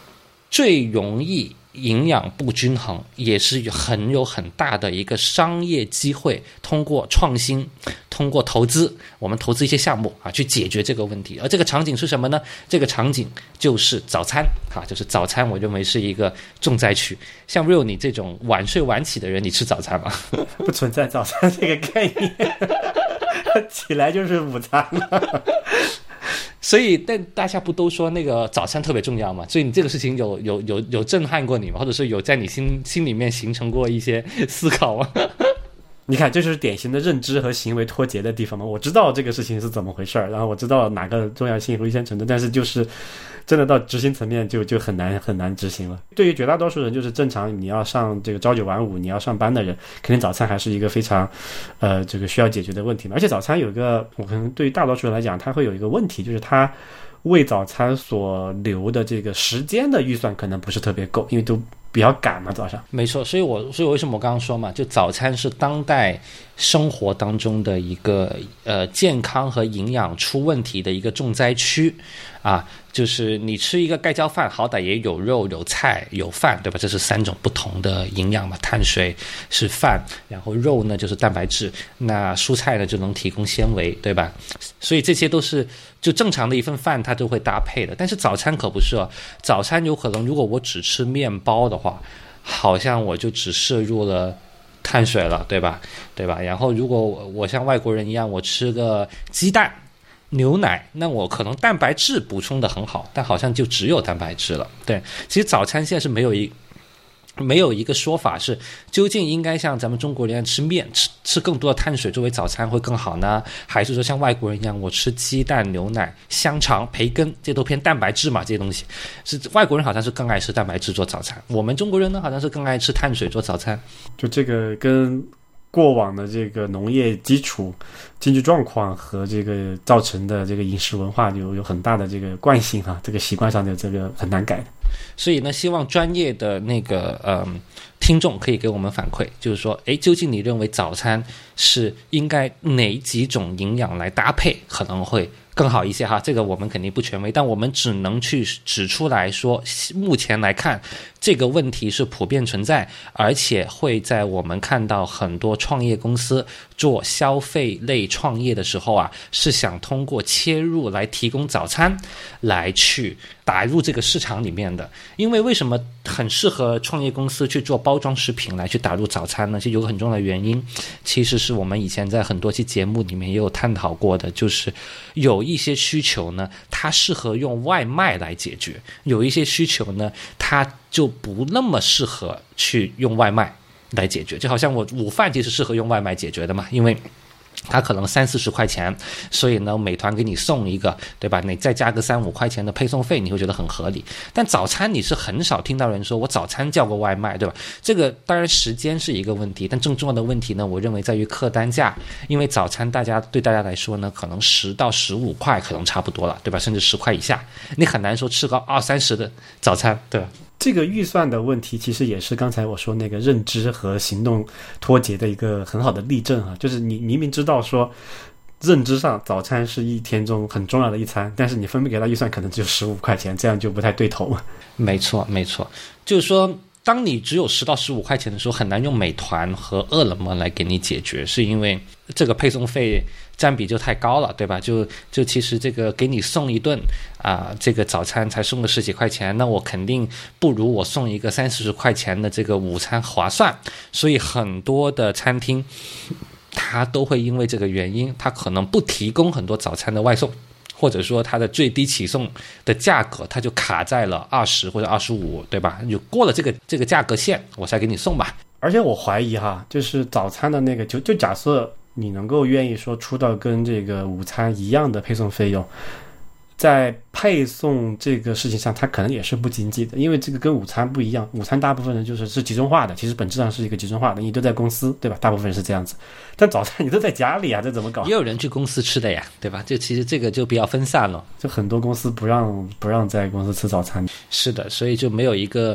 最容易营养不均衡，也是很有很大的一个商业机会，通过创新，通过投资，我们投资一些项目啊，去解决这个问题。而这个场景是什么呢？这个场景就是早餐啊，就是早餐，我认为是一个重灾区。像 Real 你这种晚睡晚起的人，你吃早餐吗？ 不存在早餐这个概念，起来就是午餐了。 所以，但大家不都说那个早餐特别重要吗？所以你这个事情有有有有震撼过你吗？或者是有在你心心里面形成过一些思考吗？ 你看，这就是典型的认知和行为脱节的地方嘛。我知道这个事情是怎么回事，然后我知道哪个重要性和优先程度，但是就是真的到执行层面就就很难很难执行了。对于绝大多数人，就是正常你要上这个朝九晚五，你要上班的人，肯定早餐还是一个非常呃这个需要解决的问题嘛。而且早餐有一个，我可能对于大多数人来讲，它会有一个问题，就是它为早餐所留的这个时间的预算可能不是特别够，因为都比较赶嘛，早上。 没错，所以我所以为什么我刚刚说嘛，就早餐是当代生活当中的一个呃健康和营养出问题的一个重灾区啊，就是你吃一个盖浇饭，好歹也有肉有菜有饭，对吧？这是三种不同的营养嘛，碳水是饭，然后肉呢就是蛋白质，那蔬菜呢就能提供纤维，对吧？所以这些都是就正常的一份饭它都会搭配的。但是早餐可不是哦，早餐有可能如果我只吃面包的话，好像我就只摄入了碳水了，对吧？对吧？然后如果我像外国人一样，我吃个鸡蛋、牛奶，那我可能蛋白质补充的很好，但好像就只有蛋白质了。对，其实早餐现在是没有一没有一个说法是究竟应该像咱们中国人一样吃面，吃吃更多的碳水作为早餐会更好呢，还是说像外国人一样我吃鸡蛋、牛奶、香肠、培根，这都偏蛋白质嘛，这些东西是外国人好像是更爱吃蛋白质做早餐，我们中国人呢好像是更爱吃碳水做早餐。 就这个跟过往的这个农业基础、经济状况和这个造成的这个饮食文化有有很大的这个惯性啊，这个习惯上的这个很难改的。 所以呢，希望专业的那个呃听众可以给我们反馈，就是说，诶，究竟你认为早餐是应该哪几种营养来搭配，可能会更好一些哈？这个我们肯定不权威，但我们只能去指出来说，目前来看，这个问题是普遍存在，而且会在我们看到很多创业公司做消费类创业的时候啊，是想通过切入来提供早餐，来去打入这个市场里面的。因为为什么很适合创业公司去做包装食品来去打入早餐呢？其实有个很重要的原因，其实是我们以前在很多期节目里面也有探讨过的，就是有一些需求呢，它适合用外卖来解决；有一些需求呢，它就不那么适合去用外卖来解决。就好像我午饭其实适合用外卖解决的嘛，因为它可能三四十块钱，所以呢，美团给你送一个，对吧？你再加个三五块钱的配送费，你会觉得很合理。但早餐你是很少听到人说我早餐叫个外卖，对吧？这个当然时间是一个问题，但更重要的问题呢，我认为在于客单价。因为早餐大家对大家来说呢，可能十到十五块可能差不多了，对吧？甚至十块以下，你很难说吃个二三十的早餐，对吧？ 这个预算的问题其实也是刚才我说那个认知和行动脱节的一个很好的例证啊，就是你明明知道说认知上早餐是一天中很重要的一餐，但是你分配给他预算可能只有十五块钱，这样就不太对头。 没错没错，就是说当你只有十到十五块钱的时候，很难用美团和饿了么来给你解决，是因为这个配送费占比就太高了，对吧？就就其实这个给你送一顿啊、呃，这个早餐才送个十几块钱，那我肯定不如我送一个三四十块钱的这个午餐划算。所以很多的餐厅，它都会因为这个原因，它可能不提供很多早餐的外送，或者说它的最低起送的价格，它就卡在了二十或者二十五，对吧？就过了这个这个价格线，我才给你送吧。 而且我怀疑哈，就是早餐的那个，就就假设你能够愿意说出到跟这个午餐一样的配送费用，在配送这个事情上它可能也是不经济的，因为这个跟午餐不一样，午餐大部分人就是是集中化的，其实本质上是一个集中化的，你都在公司，对吧？大部分人是这样子，但早餐你都在家里啊，这怎么搞？ 也有人去公司吃的呀，对吧？就其实这个就比较分散了， 就很多公司不让不让在公司吃早餐。 是的，所以就没有一个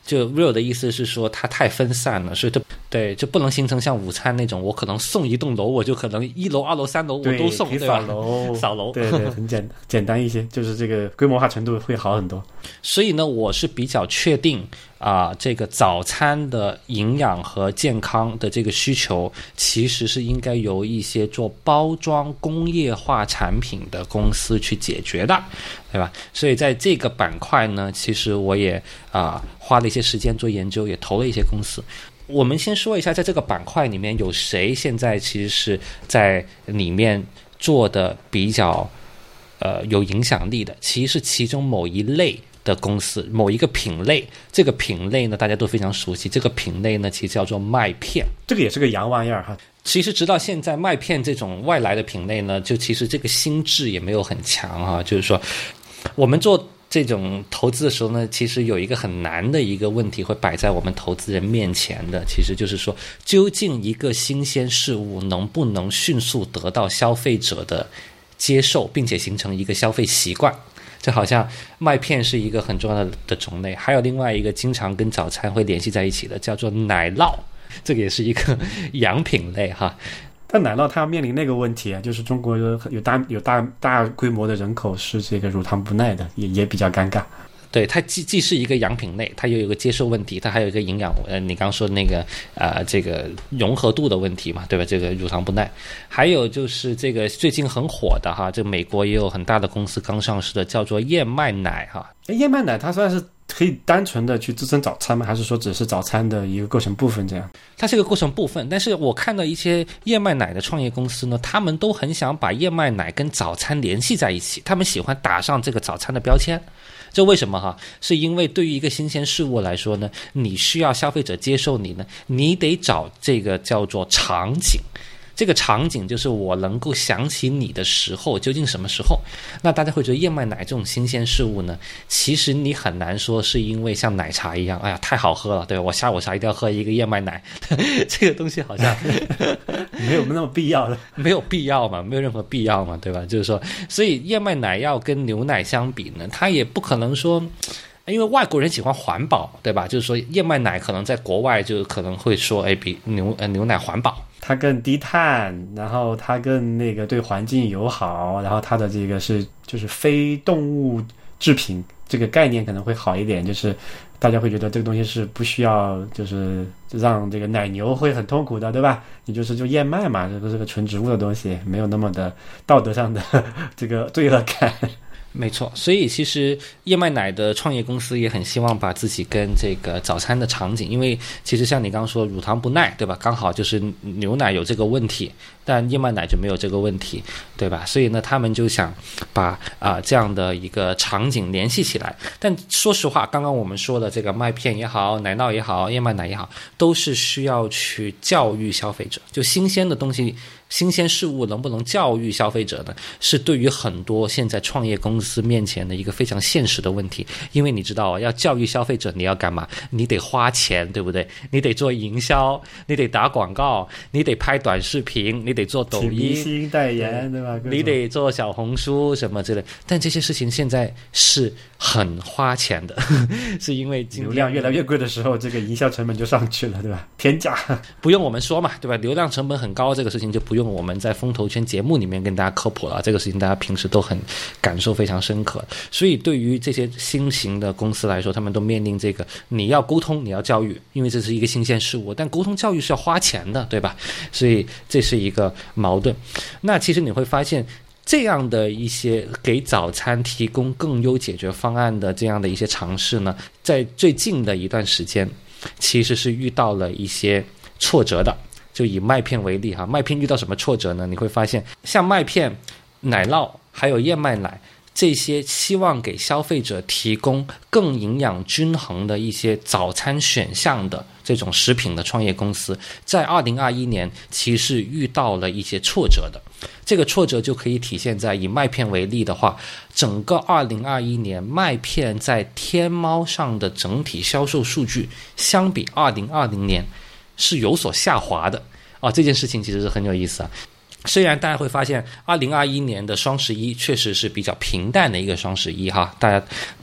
就 real 的意思是说它太分散了，所以它对就不能形成像午餐那种，我可能送一栋楼，我就可能一楼、二楼、三楼我都送，对吧？ 扫楼， 扫楼， 对对，很简简单一些，就是这个规模化程度会好很多。 所以呢，我是比较确定啊、呃，这个早餐的营养和健康的这个需求，其实是应该由一些做包装工业化产品的公司去解决的，对吧？所以在这个板块呢，其实我也啊、呃、花了一些时间做研究，也投了一些公司。我们先说一下，在这个板块里面有谁现在其实是在里面做的比较呃有影响力的，其实是其中某一类的公司，某一个品类。这个品类呢大家都非常熟悉，这个品类呢其实叫做麦片， 这个也是个洋玩意儿哈。 其实直到现在，麦片这种外来的品类呢，就其实这个心智也没有很强啊。就是说我们做这种投资的时候呢，其实有一个很难的一个问题会摆在我们投资人面前的，其实就是说，究竟一个新鲜事物能不能迅速得到消费者的接受，并且形成一个消费习惯。就好像麦片是一个很重要的的种类，还有另外一个经常跟早餐会联系在一起的，叫做奶酪，这个也是一个洋品类哈。 但奶酪它要面临那个问题啊，就是中国有有大有大大规模的人口是这个乳糖不耐的，也也比较尴尬。 对，它既既是一个洋品类，它又有一个接受问题，它还有一个营养，呃，你刚刚说的那个呃这个融合度的问题嘛，对吧？这个乳糖不耐，还有就是这个最近很火的哈，这美国也有很大的公司刚上市的，叫做燕麦奶哈。 燕麦奶它算是可以单纯的去支撑早餐吗？还是说只是早餐的一个构成部分这样？ 它是个构成部分，但是我看到一些燕麦奶的创业公司呢，他们都很想把燕麦奶跟早餐联系在一起，他们喜欢打上这个早餐的标签。这为什么哈？是因为对于一个新鲜事物来说呢，你需要消费者接受你呢，你得找这个叫做场景。这个场景就是我能够想起你的时候，究竟什么时候？那大家会觉得燕麦奶这种新鲜事物呢，其实你很难说是因为像奶茶一样，哎呀太好喝了，对吧？我下午茶一定要喝一个燕麦奶，这个东西好像没有那么必要的， 没有必要嘛，没有任何必要嘛，对吧？就是说，所以燕麦奶要跟牛奶相比呢，它也不可能说。因为外国人喜欢环保，对吧？就是说燕麦奶可能在国外就可能会说，哎，比牛呃牛奶环保， 它更低碳，然后它更那个对环境友好，然后它的这个是就是非动物制品这个概念可能会好一点，就是大家会觉得这个东西是不需要就是让这个奶牛会很痛苦的，对吧？你就是就燕麦嘛，这个是个纯植物的东西，没有那么的道德上的这个罪恶感。 没错，所以其实燕麦奶的创业公司也很希望把自己跟这个早餐的场景，因为其实像你刚刚说乳糖不耐，对吧？刚好就是牛奶有这个问题，但燕麦奶就没有这个问题，对吧？所以呢，他们就想把啊、呃、这样的一个场景联系起来。但说实话，刚刚我们说的这个麦片也好，奶酪也好，燕麦奶也好，都是需要去教育消费者，就新鲜的东西。新鲜事物能不能教育消费者呢？是对于很多现在创业公司面前的一个非常现实的问题。因为你知道，要教育消费者，你要干嘛？你得花钱，对不对？你得做营销，你得打广告，你得拍短视频，你得做抖音， 明星代言，对吧？ 你得做小红书什么之类。但这些事情现在是很花钱的，是因为流量越来越贵的时候，这个营销成本就上去了，对吧？天价不用我们说嘛，对吧？流量成本很高，这个事情就不用。用我们在风投圈节目里面跟大家科普了，这个事情大家平时都很感受非常深刻。所以对于这些新型的公司来说，他们都面临这个你要沟通，你要教育，因为这是一个新鲜事物，但沟通教育是要花钱的，对吧？所以这是一个矛盾。那其实你会发现这样的一些给早餐提供更优解决方案的这样的一些尝试呢，在最近的一段时间其实是遇到了一些挫折的。就以麦片为例哈，麦片遇到什么挫折呢？你会发现，像麦片、奶酪还有燕麦奶这些希望给消费者提供更营养均衡的一些早餐选项的这种食品的创业公司，在二零二一年其实遇到了一些挫折的。这个挫折就可以体现在以麦片为例的话，整个二零二一年麦片在天猫上的整体销售数据相比二零二零年是有所下滑的啊，这件事情其实是很有意思啊。虽然大家会发现二零二一年的双十一确实是比较平淡的一个双十一哈，大家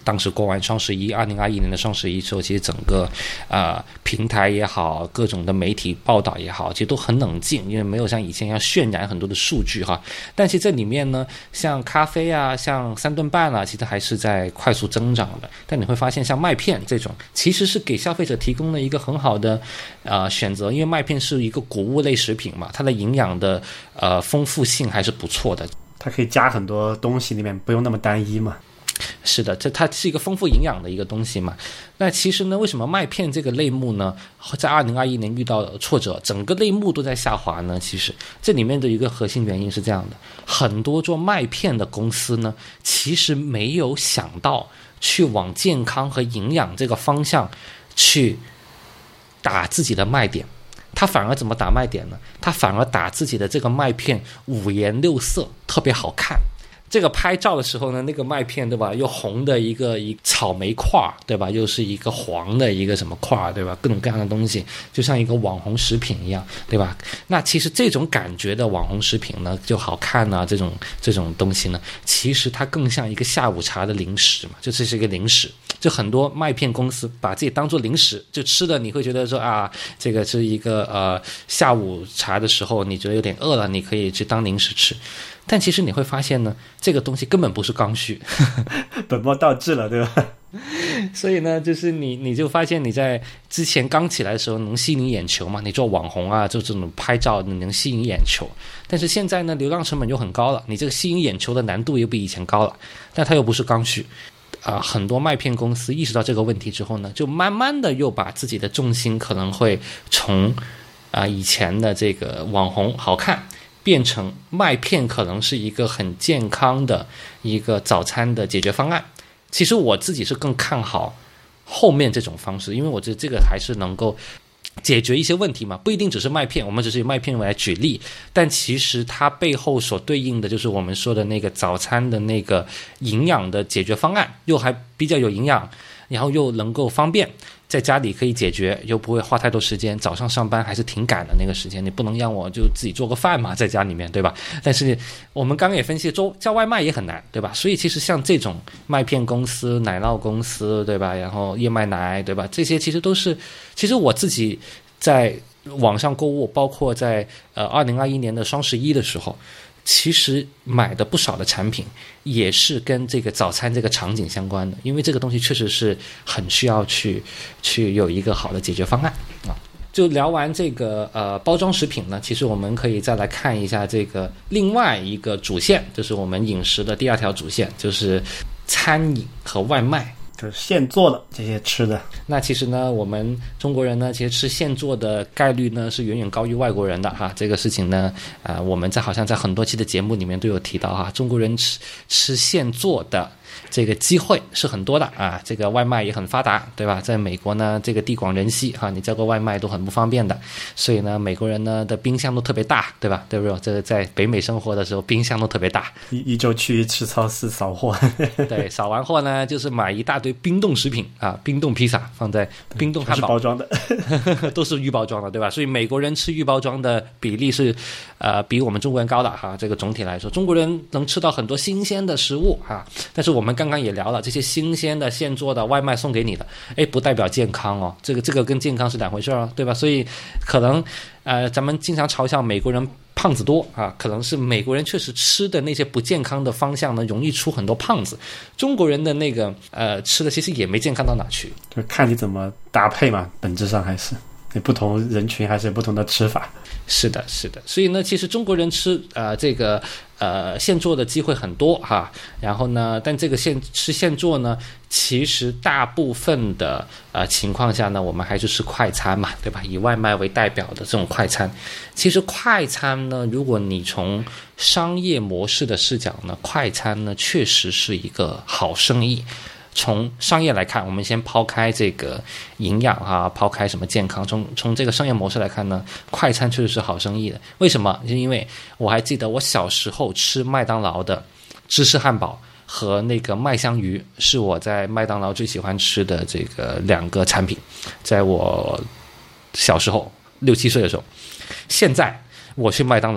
当时过完双十一，二零二一年的双十一之后，其实整个呃平台也好，各种的媒体报道也好，其实都很冷静，因为没有像以前一样渲染很多的数据哈。但其实这里面呢，像咖啡啊，像三顿半啊，其实还是在快速增长的。但你会发现，像麦片这种，其实是给消费者提供了一个很好的呃选择，因为麦片是一个谷物类食品嘛，它的营养的呃丰富性还是不错的。 它可以加很多东西，里面不用那么单一嘛。 是的，这它是一个丰富营养的一个东西嘛。那其实呢，为什么麦片这个类目呢，在二零二一年遇到挫折，整个类目都在下滑呢？其实这里面的一个核心原因是这样的：很多做麦片的公司呢，其实没有想到去往健康和营养这个方向去打自己的卖点。他反而怎么打卖点呢？他反而打自己的这个麦片五颜六色，特别好看。这个拍照的时候呢，那个麦片对吧，又红的一个一草莓块对吧，又是一个黄的一个什么块对吧，各种各样的东西，就像一个网红食品一样对吧。那其实这种感觉的网红食品呢，就好看啊，这种这种东西呢，其实它更像一个下午茶的零食嘛，就这是一个零食。就很多麦片公司把自己当做零食，就吃的你会觉得说啊，这个是一个呃下午茶的时候你觉得有点饿了，你可以去当零食吃。但其实你会发现呢，这个东西根本不是刚需， 本末倒置了，对吧？ 所以呢，就是你你就发现你在之前刚起来的时候能吸引眼球嘛，你做网红啊，做这种拍照你能吸引眼球。但是现在呢，流量成本就很高了，你这个吸引眼球的难度又比以前高了，但它又不是刚需。啊、呃，很多麦片公司意识到这个问题之后呢，就慢慢的又把自己的重心可能会从啊、呃、以前的这个网红好看，变成麦片可能是一个很健康的一个早餐的解决方案。其实我自己是更看好后面这种方式，因为我觉得这个还是能够解决一些问题嘛，不一定只是麦片，我们只是以麦片来举例，但其实它背后所对应的就是我们说的那个早餐的那个营养的解决方案，又还比较有营养，然后又能够方便，在家里可以解决，又不会花太多时间。早上上班还是挺赶的那个时间，你不能让我就自己做个饭嘛，在家里面，对吧？但是我们刚刚也分析，做叫外卖也很难，对吧？所以其实像这种麦片公司、奶酪公司，对吧？然后燕麦奶，对吧？这些其实都是，其实我自己在网上购物，包括在呃二零二一年的双十一的时候，其实买的不少的产品也是跟这个早餐这个场景相关的，因为这个东西确实是很需要去去有一个好的解决方案啊。就聊完这个呃包装食品呢，其实我们可以再来看一下这个另外一个主线，就是我们饮食的第二条主线，就是餐饮和外卖。 就是现做的这些吃的。 那其实呢，我们中国人呢，其实吃现做的概率呢是远远高于外国人的哈。这个事情呢，啊、呃，我们在好像在很多期的节目里面都有提到哈，中国人吃吃现做的这个机会是很多的啊，这个外卖也很发达，对吧？在美国呢，这个地广人稀哈，你叫个外卖都很不方便的，所以呢，美国人呢的冰箱都特别大，对吧？对不对？这个在北美生活的时候，冰箱都特别大， 一一周去一次超市扫货， 对，扫完货呢，就是买一大堆冰冻食品啊，冰冻披萨放在冰冻汉堡， 包装的， 都是预包装的，对吧？所以美国人吃预包装的比例是，呃，比我们中国人高的哈。这个总体来说，中国人能吃到很多新鲜的食物哈，但是我们刚刚也聊了，这些新鲜的现做的外卖送给你的，哎，不代表健康哦，这个这个跟健康是两回事哦，对吧？所以可能呃，咱们经常嘲笑美国人胖子多啊，可能是美国人确实吃的那些不健康的方向呢，容易出很多胖子。中国人的那个呃吃的其实也没健康到哪去， 就看你怎么搭配嘛，本质上还是你不同人群还是有不同的吃法。 是的，是的。所以呢，其实中国人吃呃这个呃现做的机会很多哈，然后呢，但这个现吃现做呢，其实大部分的呃情况下呢，我们还是吃快餐嘛，对吧？以外卖为代表的这种快餐，其实快餐呢，如果你从商业模式的视角呢，快餐呢确实是一个好生意。从商业来看，我们先抛开这个营养啊，抛开什么健康，从从这个商业模式来看呢，快餐确实是好生意的。为什么？就是因为我还记得我小时候吃麦当劳的芝士汉堡和那个麦香鱼，是我在麦当劳最喜欢吃的这个两个产品，在我小时候六七岁的时候。现在我去麦当劳，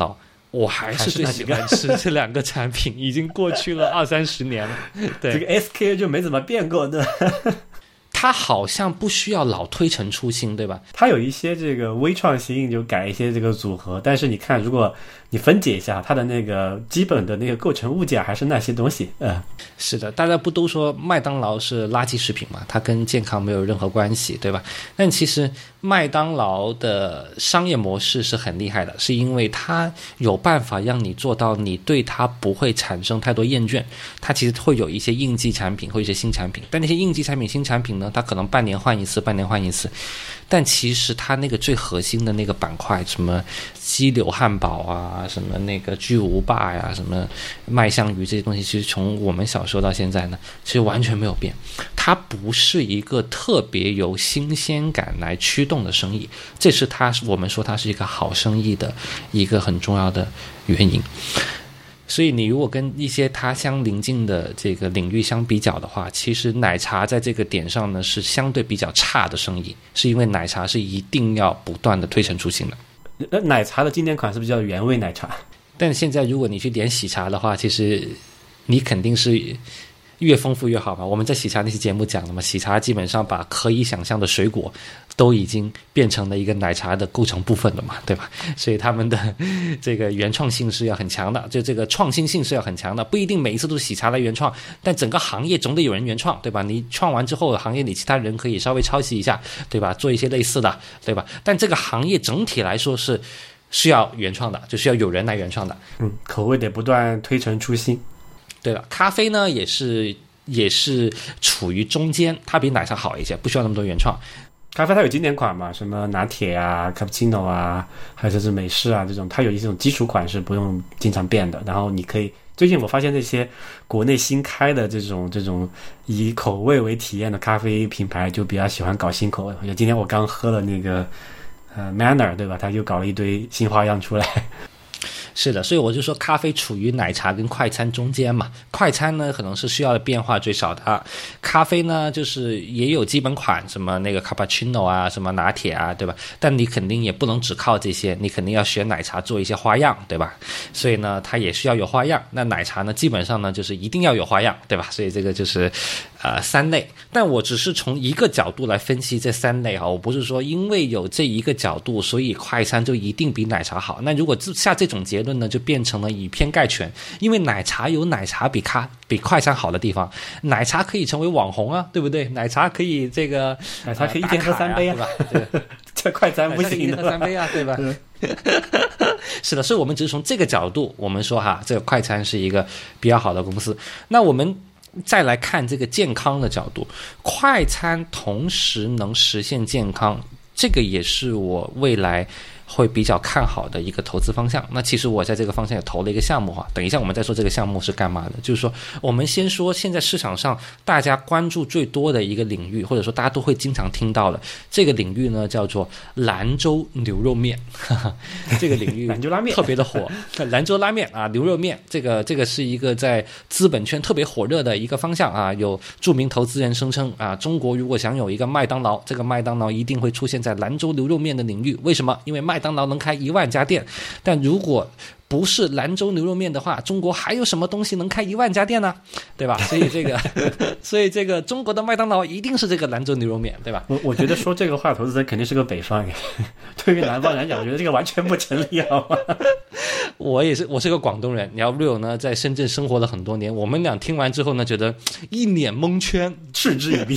我还是最喜欢吃这两个产品，已经过去了二三十年了。对， 这个 S K 就没怎么变过的。 它好像不需要老推陈出新，对吧？ 它有一些这个微创新，就改一些这个组合，但是你看，如果你分解一下它的那个基本的那个构成物件，还是那些东西。嗯， 是的，大家不都说麦当劳是垃圾食品嘛？它跟健康没有任何关系，对吧？但其实麦当劳的商业模式是很厉害的，是因为它有办法让你做到你对它不会产生太多厌倦。它其实会有一些应季产品，会有一些新产品，但那些应季产品、新产品呢，它可能半年换一次，半年换一次。但其实它那个最核心的那个板块，什么鸡柳汉堡啊，什么那个巨无霸呀，什么麦香鱼这些东西，其实从我们小时候到现在呢，其实完全没有变。它不是一个特别由新鲜感来驱动的生意，这是它我们说它是一个好生意的一个很重要的原因。所以你如果跟一些它相邻近的这个领域相比较的话，其实奶茶在这个点上呢是相对比较差的生意，是因为奶茶是一定要不断的推陈出新的。 那奶茶的经典款是不是叫原味奶茶？ 但现在如果你去点喜茶的话，其实你肯定是越丰富越好嘛。我们在喜茶那期节目讲了嘛，喜茶基本上把可以想象的水果都已经变成了一个奶茶的构成部分了嘛，对吧？所以他们的这个原创性是要很强的，就这个创新性是要很强的，不一定每一次都是喜茶来原创，但整个行业总得有人原创，对吧？你创完之后，行业里其他人可以稍微抄袭一下，对吧？做一些类似的，对吧？但这个行业整体来说是需要原创的，就需要有人来原创的。 嗯，口味得不断推陈出新。 对了，咖啡呢也是也是处于中间，它比奶茶好一些，不需要那么多原创。 咖啡它有经典款嘛，什么拿铁啊、卡布奇诺啊，还有就是美式啊这种，它有一种基础款是不用经常变的。然后你可以，最近我发现这些国内新开的这种这种以口味为体验的咖啡品牌，就比较喜欢搞新口味。我觉得今天我刚喝了那个呃 Manner 对吧，他又搞了一堆新花样出来。 是的，所以我就说咖啡处于奶茶跟快餐中间嘛。快餐呢可能是需要的变化最少的啊，咖啡呢就是也有基本款，什么那个卡布奇诺啊，什么拿铁啊，对吧？但你肯定也不能只靠这些，你肯定要学奶茶做一些花样，对吧？所以呢它也需要有花样。那奶茶呢基本上呢就是一定要有花样，对吧？所以这个就是呃三类。但我只是从一个角度来分析这三类啊，我不是说因为有这一个角度所以快餐就一定比奶茶好。那如果下这种结论呢，就变成了以偏概全，因为奶茶有奶茶比咖比快餐好的地方，奶茶可以成为网红啊，对不对？奶茶可以这个奶茶可以一天喝三杯啊， 对吧？对这快餐不行的， 一天喝三杯啊，对吧？是的，所以我们只是从这个角度，我们说哈，这个快餐是一个比较好的公司。那我们再来看这个健康的角度，快餐同时能实现健康，这个也是我未来会比较看好的一个投资方向。那其实我在这个方向也投了一个项目哈，等一下我们再说这个项目是干嘛的。就是说我们先说现在市场上大家关注最多的一个领域，或者说大家都会经常听到的这个领域呢，叫做兰州牛肉面。这个领域兰州拉面特别的火，兰州拉面啊，牛肉面，这个这个是一个在资本圈特别火热的一个方向啊。有著名投资人声称啊，中国如果想有一个麦当劳，这个麦当劳一定会出现在兰州牛肉面的领域。为什么？因为麦麦当劳能开一万家店，但如果不是兰州牛肉面的话，中国还有什么东西能开一万家店呢？对吧？所以这个，所以这个中国的麦当劳一定是这个兰州牛肉面，对吧？ 我我觉得说这个话，投资人肯定是个北方人，对于南方人讲，我觉得这个完全不成立，好吗？ 我也是，我是个广东人，然后 Rio 呢在深圳生活了很多年，我们俩听完之后呢，觉得一脸蒙圈， 嗤之以鼻。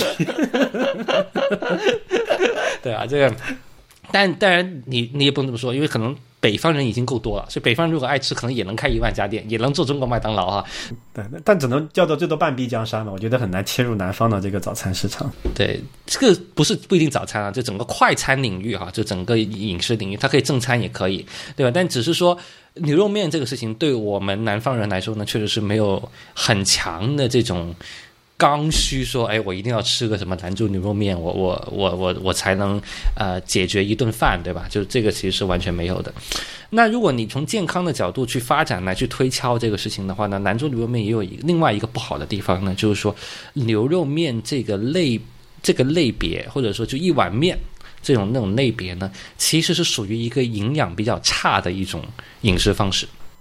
对啊，这个。但当然你你也不能这么说，因为可能北方人已经够多了，所以北方如果爱吃，可能也能开一万家店，也能做中国麦当劳啊。 对，但只能叫做最多半壁江山嘛，我觉得很难切入南方的这个早餐市场。 对，这个不是不一定早餐啊，就整个快餐领域哈、啊，就整个饮食领域，它可以正餐也可以，对吧？但只是说牛肉面这个事情，对我们南方人来说呢，确实是没有很强的这种刚需，说哎，我一定要吃个什么兰州牛肉面，我我我我我才能呃解决一顿饭，对吧？就这个其实是完全没有的。那如果你从健康的角度去发展来去推敲这个事情的话呢，兰州牛肉面也有一个另外一个不好的地方呢，就是说牛肉面这个类这个类别，或者说就一碗面这种那种类别呢，其实是属于一个营养比较差的一种饮食方式。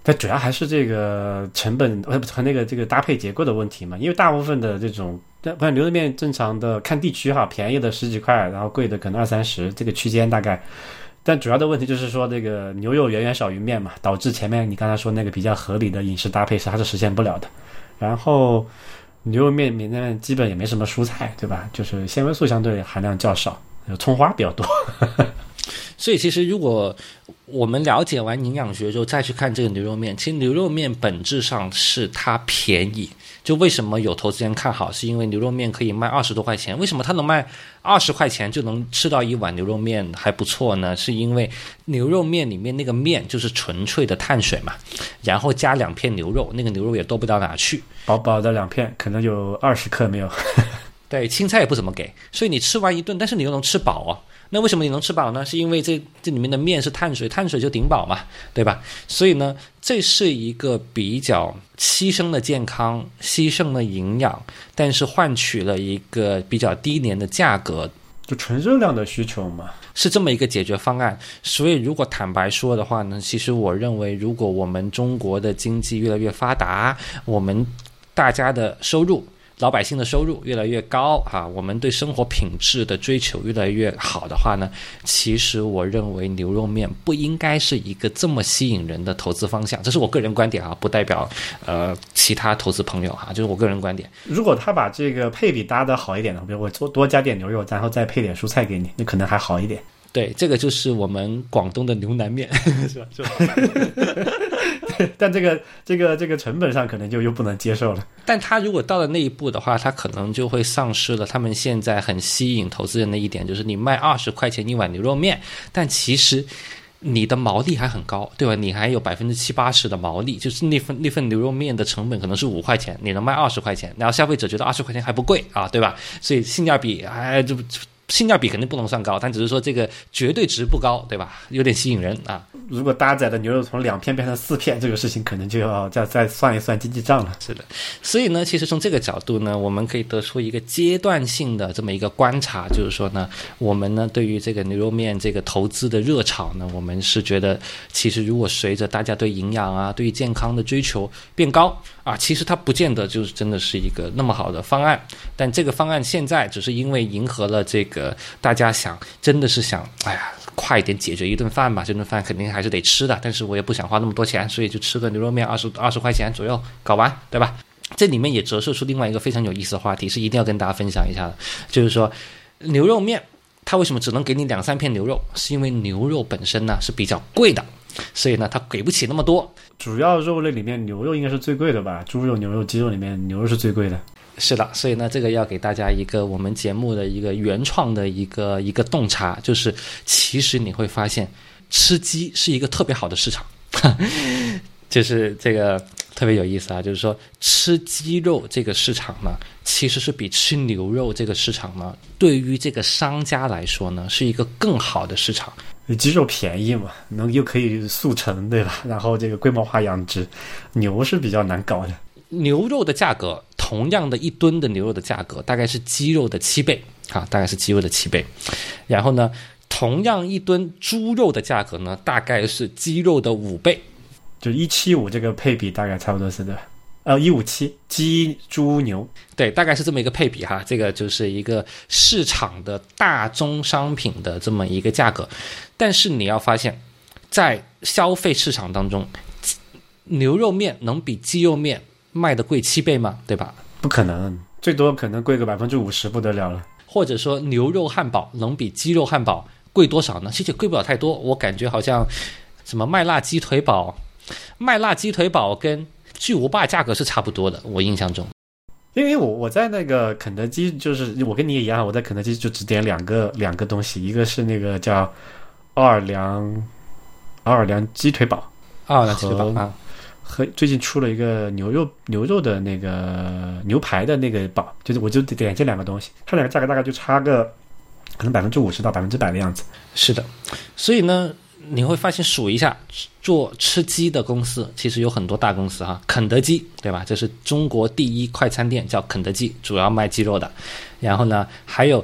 但主要还是这个成本呃和那个这个搭配结构的问题嘛，因为大部分的这种不然牛肉面正常的看地区哈，便宜的十几块，然后贵的可能二三十这个区间大概。但主要的问题就是说这个牛肉远远少于面嘛，导致前面你刚才说那个比较合理的饮食搭配是它是实现不了的。然后牛肉面里面基本也没什么蔬菜，对吧？就是纤维素相对含量较少，葱花比较多。 所以其实如果我们了解完营养学之后再去看这个牛肉面，其实牛肉面本质上是它便宜。就为什么有投资人看好，是因为牛肉面可以卖二十多块钱。为什么它能卖二十块钱就能吃到一碗牛肉面还不错呢？是因为牛肉面里面那个面就是纯粹的碳水嘛，然后加两片牛肉，那个牛肉也多不到哪去， 薄薄的两片，可能有二十克没有。 对，青菜也不怎么给，所以你吃完一顿，但是你又能吃饱哦。那为什么你能吃饱呢？是因为这这里面的面是碳水，碳水就顶饱嘛，对吧？所以呢，这是一个比较牺牲了健康，牺牲了营养，但是换取了一个比较低廉的价格， 就纯热量的需求嘛， 是这么一个解决方案。所以如果坦白说的话呢，其实我认为，如果我们中国的经济越来越发达，我们大家的收入，老百姓的收入越来越高啊，我们对生活品质的追求越来越好的话呢，其实我认为牛肉面不应该是一个这么吸引人的投资方向，这是我个人观点啊，不代表呃其他投资朋友哈、啊，就是我个人观点。如果他把这个配比搭得好一点的，比如我多多加点牛肉，然后再配点蔬菜给你，你可能还好一点。 对，这个就是我们广东的牛腩面，是吧？是吧？ 但这个这个这个成本上可能就又不能接受了。 但他如果到了那一步的话，他可能就会丧失了他们现在很吸引投资人的一点，就是你卖二十块钱一碗牛肉面，但其实你的毛利还很高，对吧？你还有百分之七八十的毛利，就是那份那份牛肉面的成本可能是五块钱，你能卖二十块钱，然后消费者觉得二十块钱还不贵啊，对吧？所以性价比哎就。性价比肯定不能算高，但只是说这个绝对值不高，对吧？有点吸引人啊。 如果搭载的牛肉从两片变成四片，这个事情可能就要再再算一算经济账了。 是的，所以呢，其实从这个角度呢，我们可以得出一个阶段性的这么一个观察，就是说呢，我们呢对于这个牛肉面这个投资的热潮呢，我们是觉得，其实如果随着大家对营养啊、对于健康的追求变高啊，其实它不见得就是真的是一个那么好的方案。但这个方案现在只是因为迎合了这个。大家想真的是想哎呀快一点解决一顿饭吧，这顿饭肯定还是得吃的，但是我也不想花那么多钱，所以就吃个牛肉面二十二十块钱左右搞完，对吧？这里面也折射出另外一个非常有意思的话题，是一定要跟大家分享一下的，就是说牛肉面它为什么只能给你两三片牛肉，是因为牛肉本身呢是比较贵的，所以呢它给不起那么多。 主要肉类里面牛肉应该是最贵的吧，猪肉牛肉鸡肉里面牛肉是最贵的。 是的，所以呢，这个要给大家一个我们节目的一个原创的一个一个洞察，就是其实你会发现，吃鸡是一个特别好的市场，就是这个特别有意思啊，就是说吃鸡肉这个市场呢，其实是比吃牛肉这个市场呢，对于这个商家来说呢，是一个更好的市场。 鸡肉便宜嘛，能又可以速成，对吧？然后这个规模化养殖，牛是比较难搞的。 牛肉的价格，同样的一吨的牛肉的价格，大概是鸡肉的七倍啊，大概是鸡肉的七倍。然后呢，同样一吨猪肉的价格呢，大概是鸡肉的五倍， 就一七五这个配比大概差不多是的，呃，一五七鸡猪牛， 对，大概是这么一个配比哈。这个就是一个市场的大宗商品的这么一个价格。但是你要发现，在消费市场当中，牛肉面能比鸡肉面卖的贵七倍吗？对吧？ 不可能，最多可能贵个百分之五十不得了了。 或者说牛肉汉堡能比鸡肉汉堡贵多少呢？其实贵不了太多，我感觉好像什么麦辣鸡腿堡，麦辣鸡腿堡跟巨无霸价格是差不多的，我印象中。 因为我我在那个肯德基，就是我跟你也一样，我在肯德基就只点两个两个东西，一个是那个叫奥尔良奥尔良鸡腿堡， 奥尔良鸡腿堡啊。 和最近出了一个牛肉牛肉的那个牛排的那个堡，就是我就点这两个东西，它两个价格大概就差个可能百分之五十到百分之百的样子。 是的，所以呢，你会发现数一下做吃鸡的公司，其实有很多大公司哈，肯德基对吧？这是中国第一快餐店，叫肯德基，主要卖鸡肉的。然后呢，还有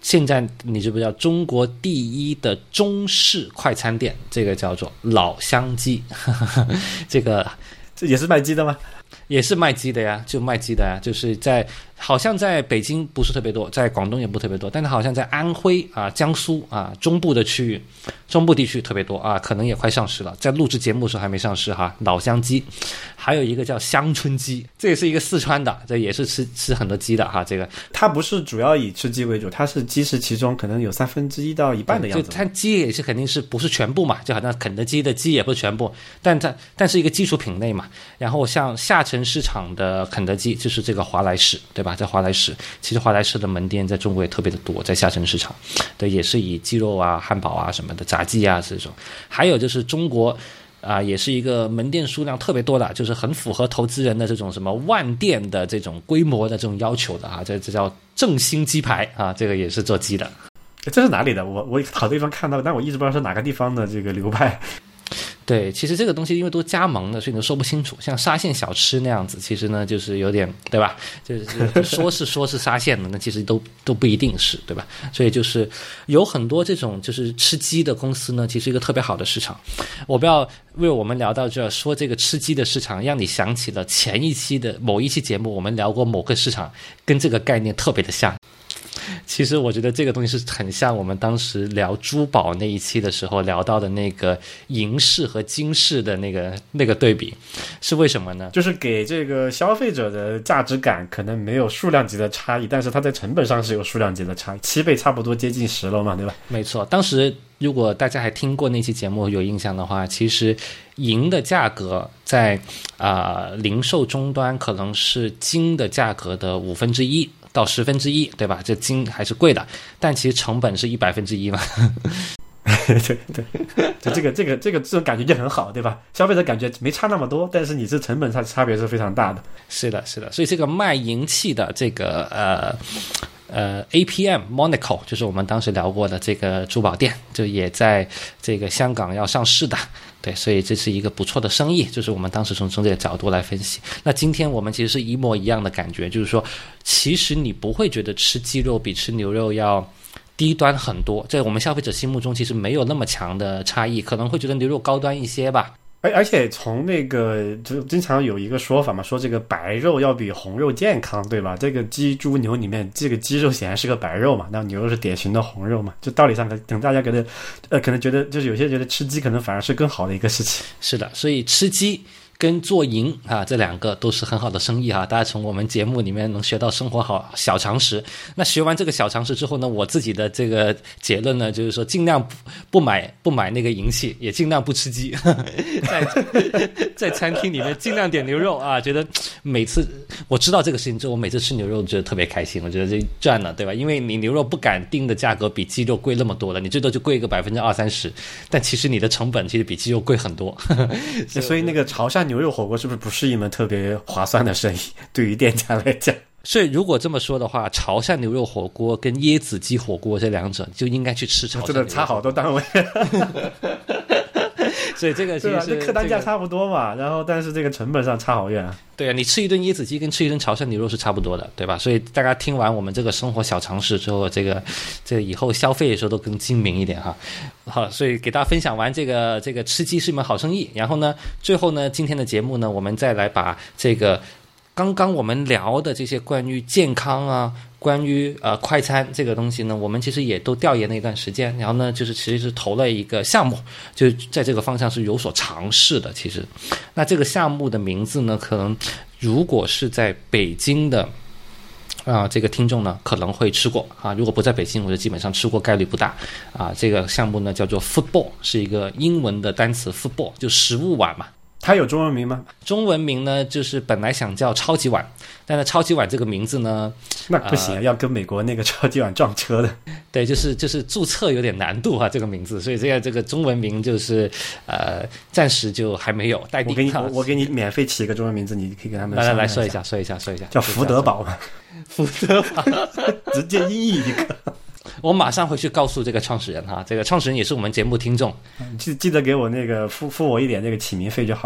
现在你知不知道中国第一的中式快餐店，这个叫做老乡鸡，这个这也是卖鸡的吗？ 也是卖鸡的呀，就卖鸡的呀，就是在好像在北京不是特别多，在广东也不特别多，但是好像在安徽啊、江苏啊中部的区域、中部地区特别多啊，可能也快上市了。在录制节目的时候还没上市哈，老乡鸡，还有一个叫乡村鸡，这也是一个四川的，这也是吃吃很多鸡的哈。这个它不是主要以吃鸡为主，它是鸡是其中可能有三分之一到一半的样子。 就它鸡也是肯定是不是全部嘛，就好像肯德基的鸡也不是全部，但它但是一个基础品类嘛。然后像下沉市场的肯德基就是这个华莱士，对吧？在华莱士，其实华莱士的门店在中国也特别的多，在下沉市场，对，也是以鸡肉啊、汉堡啊什么的、炸鸡啊这种。还有就是中国啊、呃，也是一个门店数量特别多的，就是很符合投资人的这种什么万店的这种规模的这种要求的啊，这这叫正兴鸡排啊，这个也是做鸡的。 这是哪里的？我我好多地方看到，但我一直不知道是哪个地方的这个流派。 对，其实这个东西因为都加盟的，所以你都说不清楚。像沙县小吃那样子，其实呢就是有点，对吧？就是说是说是沙县的，那其实都都不一定是，对吧？所以就是有很多这种就是吃鸡的公司呢，其实一个特别好的市场。我不要为我们聊到这说这个吃鸡的市场，让你想起了前一期的某一期节目，我们聊过某个市场跟这个概念特别的像。其实我觉得这个东西是很像我们当时聊珠宝那一期的时候聊到的那个银饰和金饰的那个那个对比，是为什么呢？ 就是给这个消费者的价值感可能没有数量级的差异，但是它在成本上是有数量级的差异，七倍差不多接近十了嘛，对吧？ 没错，当时如果大家还听过那期节目有印象的话，其实银的价格在啊、呃、零售终端可能是金的价格的五分之一到十分之一，对吧？这金还是贵的，但其实成本是一百分之一嘛。 对对，就这个这个这个这种感觉就很好，对吧？消费者感觉没差那么多，但是你这成本差差别是非常大的。 是的，是的，所以这个卖银器的这个呃。呃 ，A P M Monaco 就是我们当时聊过的这个珠宝店，就也在这个香港要上市的，对，所以这是一个不错的生意，就是我们当时从从这个角度来分析。那今天我们其实是一模一样的感觉，就是说，其实你不会觉得吃鸡肉比吃牛肉要低端很多，在我们消费者心目中其实没有那么强的差异，可能会觉得牛肉高端一些吧。 而而且从那个就经常有一个说法嘛，说这个白肉要比红肉健康，对吧？这个鸡猪牛里面，这个鸡肉显然是个白肉嘛，那牛肉是典型的红肉嘛，就道理上可能大家觉得，呃，可能觉得就是有些人觉得吃鸡可能反而是更好的一个事情。 是的，所以吃鸡跟做银啊，这两个都是很好的生意哈、啊。大家从我们节目里面能学到生活好小常识。那学完这个小常识之后呢，我自己的这个结论呢，就是说尽量不不买不买那个银器，也尽量不吃鸡，在在餐厅里面尽量点牛肉啊。觉得每次我知道这个事情之后，我每次吃牛肉觉得特别开心，我觉得这赚了，对吧？因为你牛肉不敢定的价格比鸡肉贵那么多了，你最多就贵个百分之二三十，但其实你的成本其实比鸡肉贵很多。 所以那个潮汕牛肉火锅是不是不是一门特别划算的生意？对于店家来讲， 所以如果这么说的话，潮汕牛肉火锅跟椰子鸡火锅这两者就应该去吃潮汕牛肉火锅， 真的差好多单位。 所以这个其实是、 对啊，这客单价差不多嘛，然后但是这个成本上差好远啊。 对啊，你吃一顿椰子鸡跟吃一顿潮汕牛肉是差不多的，对吧？所以大家听完我们这个生活小常识之后，这个这个以后消费的时候都更精明一点哈。好，所以给大家分享完这个这个吃鸡是一门好生意，然后呢，最后呢，今天的节目呢，我们再来把这个刚刚我们聊的这些关于健康啊。关于呃快餐这个东西呢，我们其实也都调研了一段时间，然后呢，就是其实是投了一个项目，就在这个方向是有所尝试的。其实，那这个项目的名字呢，可能如果是在北京的啊、呃、这个听众呢，可能会吃过啊；如果不在北京，我就基本上吃过概率不大啊。这个项目呢叫做 football， 是一个英文的单词 football， 就食物碗嘛。 它有中文名吗？ 中文名呢，就是本来想叫超级碗，但是超级碗这个名字呢， 那不行、呃，要跟美国那个超级碗撞车的。 对，就是就是注册有点难度啊，这个名字，所以这个这个中文名就是呃，暂时就还没有待定。 我给你我我给你免费起一个中文名字，你可以跟他们来来来说一下，说一下，说一下， 叫福德堡嘛， 福德堡， 直接音译一个。 我马上回去告诉这个创始人哈，这个创始人也是我们节目听众， 记记得给我那个付付我一点那个起名费就好了。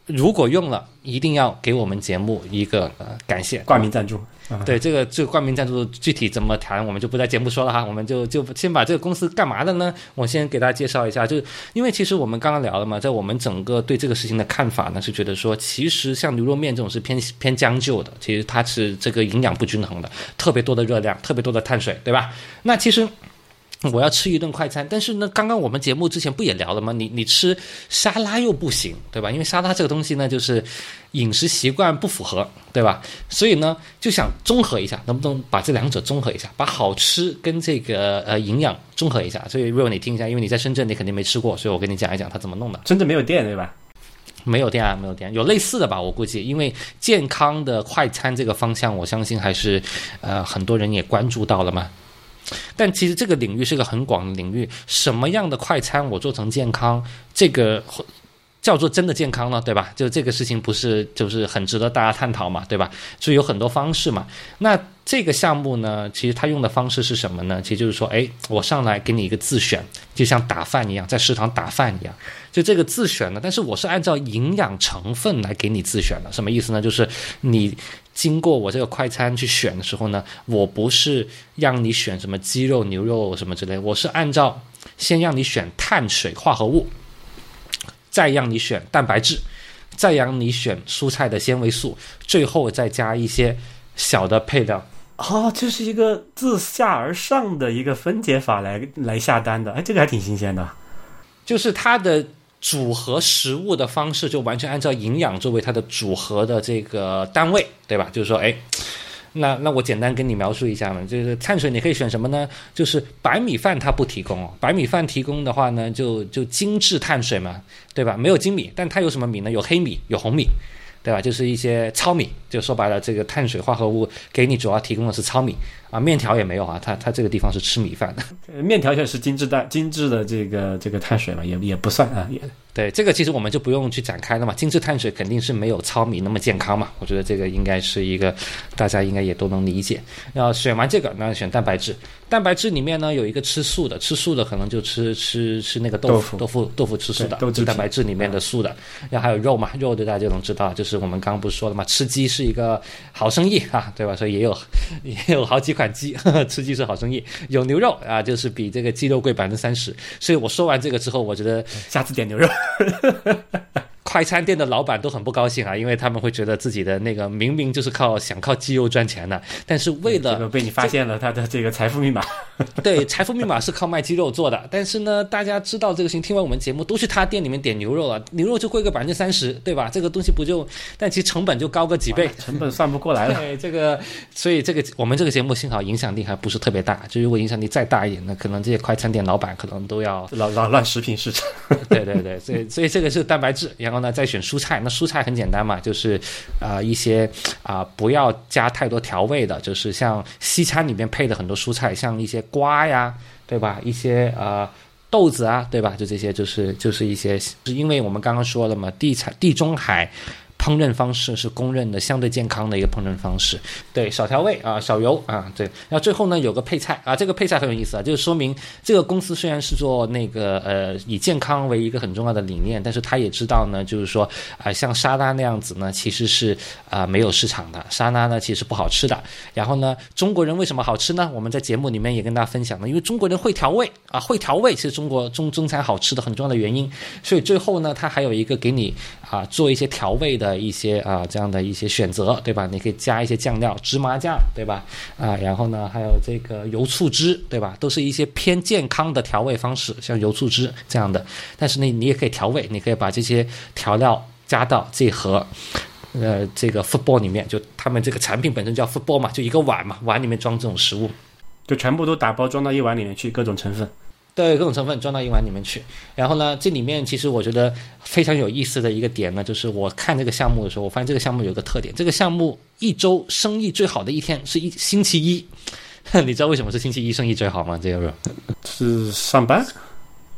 如果用了，一定要给我们节目一个呃感谢冠名赞助。 对，这个这个冠名赞助具体怎么谈，我们就不在节目说了哈，我们就就先把这个公司干嘛的呢？我先给大家介绍一下，就是因为其实我们刚刚聊了嘛，在我们整个对这个事情的看法呢，是觉得说，其实像牛肉面这种是偏偏将就的，其实它是这个营养不均衡的，特别多的热量，特别多的碳水，对吧？那其实我要吃一顿快餐，但是呢，刚刚我们节目之前不也聊了吗？你你吃沙拉又不行，对吧？因为沙拉这个东西呢，就是饮食习惯不符合，对吧？所以呢，就想综合一下，能不能把这两者综合一下，把好吃跟这个呃营养综合一下。所以如果你听一下，因为你在深圳，你肯定没吃过，所以我跟你讲一讲它怎么弄的。 深圳没有店，对吧？ 没有店啊，没有店，有类似的吧？我估计，因为健康的快餐这个方向，我相信还是呃很多人也关注到了嘛。但其实这个领域是个很广的领域，什么样的快餐我做成健康，这个叫做真的健康呢，对吧？就这个事情不是就是很值得大家探讨嘛，对吧？所以有很多方式嘛。那这个项目呢，其实它用的方式是什么呢？其实就是说，哎，我上来给你一个自选，就像打饭一样，在食堂打饭一样。就这个自选呢，但是我是按照营养成分来给你自选的。什么意思呢？就是你经过我这个快餐去选的时候呢，我不是让你选什么鸡肉、牛肉什么之类，我是按照先让你选碳水化合物，再让你选蛋白质，再让你选蔬菜的纤维素，最后再加一些小的配料。 哦，这是一个自下而上的一个分解法来来下单的，哎，这个还挺新鲜的。 就是它的组合食物的方式就完全按照营养作为它的组合的这个单位，对吧？就是说，哎，那那我简单跟你描述一下嘛，就是碳水你可以选什么呢？就是白米饭它不提供哦，白米饭提供的话呢，就就精致碳水嘛，对吧？没有精米，但它有什么米呢？有黑米，有红米。对吧？就是一些糙米，就说白了，这个碳水化合物给你主要提供的是糙米啊，面条也没有啊，它它这个地方是吃米饭的。 面条也是精致的精致的这个这个碳水嘛，也也不算啊，也对，这个其实我们就不用去展开了嘛。精致碳水肯定是没有糙米那么健康嘛，我觉得这个应该是一个大家应该也都能理解。然后选完这个，那选蛋白质。蛋白质里面呢有一个吃素的，吃素的可能就吃吃吃那个豆腐，豆腐豆腐吃素的， 豆是蛋白质里面的素的。然后还有肉嘛，肉的大家就能知道，就是我们刚刚不是说了嘛，吃鸡是一个好生意啊，对吧？所以也有也有好几款鸡，呵呵，吃鸡是好生意。有牛肉啊，就是比这个鸡肉贵百分之三十。所以我说完这个之后，我觉得下次点牛肉。 快餐店的老板都很不高兴啊，因为他们会觉得自己的那个明明就是靠想靠鸡肉赚钱的，但是为了、 这个被你发现了他的这个财富密码。 对，财富密码是靠卖鸡肉做的，但是呢，大家知道这个事情，听完我们节目都去他店里面点牛肉了，牛肉就贵个百分之三十，对吧？这个东西不就，但其实成本就高个几倍， 成本算不过来了。 对，这个，所以这个我们这个节目幸好影响力还不是特别大，就如果影响力再大一点，那可能这些快餐店老板可能都要扰扰乱食品市场。 对对对，所以所以这个是蛋白质，然后呢再选蔬菜，那蔬菜很简单嘛，就是啊、呃、一些啊、呃、不要加太多调味的，就是像西餐里面配的很多蔬菜，像一些瓜呀，对吧？一些呃豆子啊，对吧？就这些，就是就是一些，是因为我们刚刚说了嘛，地产地中海烹饪方式是公认的相对健康的一个烹饪方式，对，少调味啊，少油啊，对。然后最后呢有个配菜啊，这个配菜很有意思啊，就是说明这个公司虽然是做那个呃以健康为一个很重要的理念，但是他也知道呢，就是说啊、呃、像沙拉那样子呢，其实是啊、呃、没有市场的，沙拉呢其实不好吃的。然后呢，中国人为什么好吃呢？我们在节目里面也跟大家分享了，因为中国人会调味啊，会调味是中国中中餐好吃的很重要的原因。所以最后呢，它还有一个给你啊做一些调味的一些啊这样的一些选择，对吧？你可以加一些酱料，芝麻酱，对吧？啊，然后呢还有这个油醋汁，对吧？都是一些偏健康的调味方式，像油醋汁这样的。但是呢，你也可以调味，你可以把这些调料加到这盒呃这个 football 里面，就他们这个产品本身叫 football 嘛，就一个碗嘛，碗里面装这种食物， 就全部都打包装到一碗里面去，各种成分。 对，各种成分装到一碗里面去。然后呢，这里面其实我觉得非常有意思的一个点呢，就是我看这个项目的时候，我发现这个项目有个特点，这个项目一周生意最好的一天是一星期一。你知道为什么是星期一生意最好吗？这个是上班？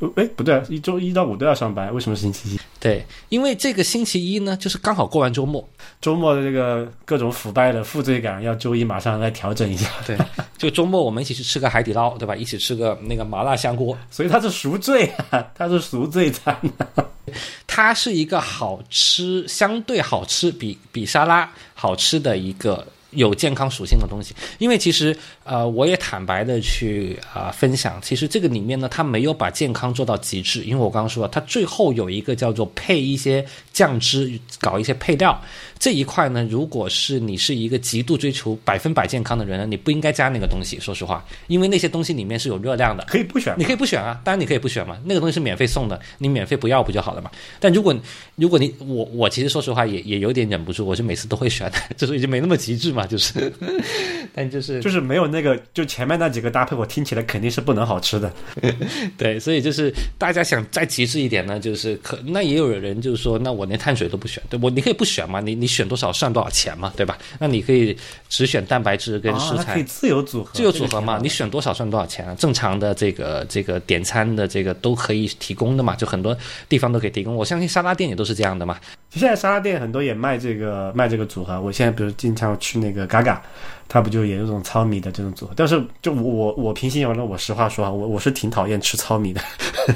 哎，不对，一周一到五都要上班，为什么是星期一？ 对，因为这个星期一呢，就是刚好过完周末， 周末的这个各种腐败的负罪感，要周一马上来调整一下。 对，就周末我们一起去吃个海底捞，对吧？一起吃个那个麻辣香锅， 所以它是赎罪啊，它是赎罪餐啊。 它是一个好吃，相对好吃，比比沙拉好吃的一个有健康属性的东西。因为其实呃，我也坦白的去啊、呃、分享，其实这个里面呢，它没有把健康做到极致。因为我刚刚说了，它最后有一个叫做配一些酱汁，搞一些配料这一块呢，如果是你是一个极度追求百分百健康的人呢，你不应该加那个东西。说实话，因为那些东西里面是有热量的。 可以不选， 你可以不选啊，当然你可以不选嘛，那个东西是免费送的，你免费不要不就好了嘛。但如果如果你我我其实说实话也也有点忍不住，我就每次都会选的，就是已经没那么极致嘛，就是但就是就是没有那个就前面那几个搭配，我听起来肯定是不能好吃的。 对，所以就是大家想再极致一点呢，就是可那也有人就是说，那我连碳水都不选，对我你可以不选嘛，你你选多少算多少钱嘛，对吧？那你可以只选蛋白质跟蔬菜， 哦、可以自由组合， 自由组合嘛，你选多少算多少钱啊？正常的这个这个点餐的这个都可以提供的嘛，就很多地方都可以提供。我相信沙拉店也都是这样的嘛。 现在沙拉店很多也卖这个卖这个组合，我现在比如经常去那个嘎嘎，它不就也有这种糙米的这种组合？但是就我我我平心而论，我实话说啊，我我是挺讨厌吃糙米的。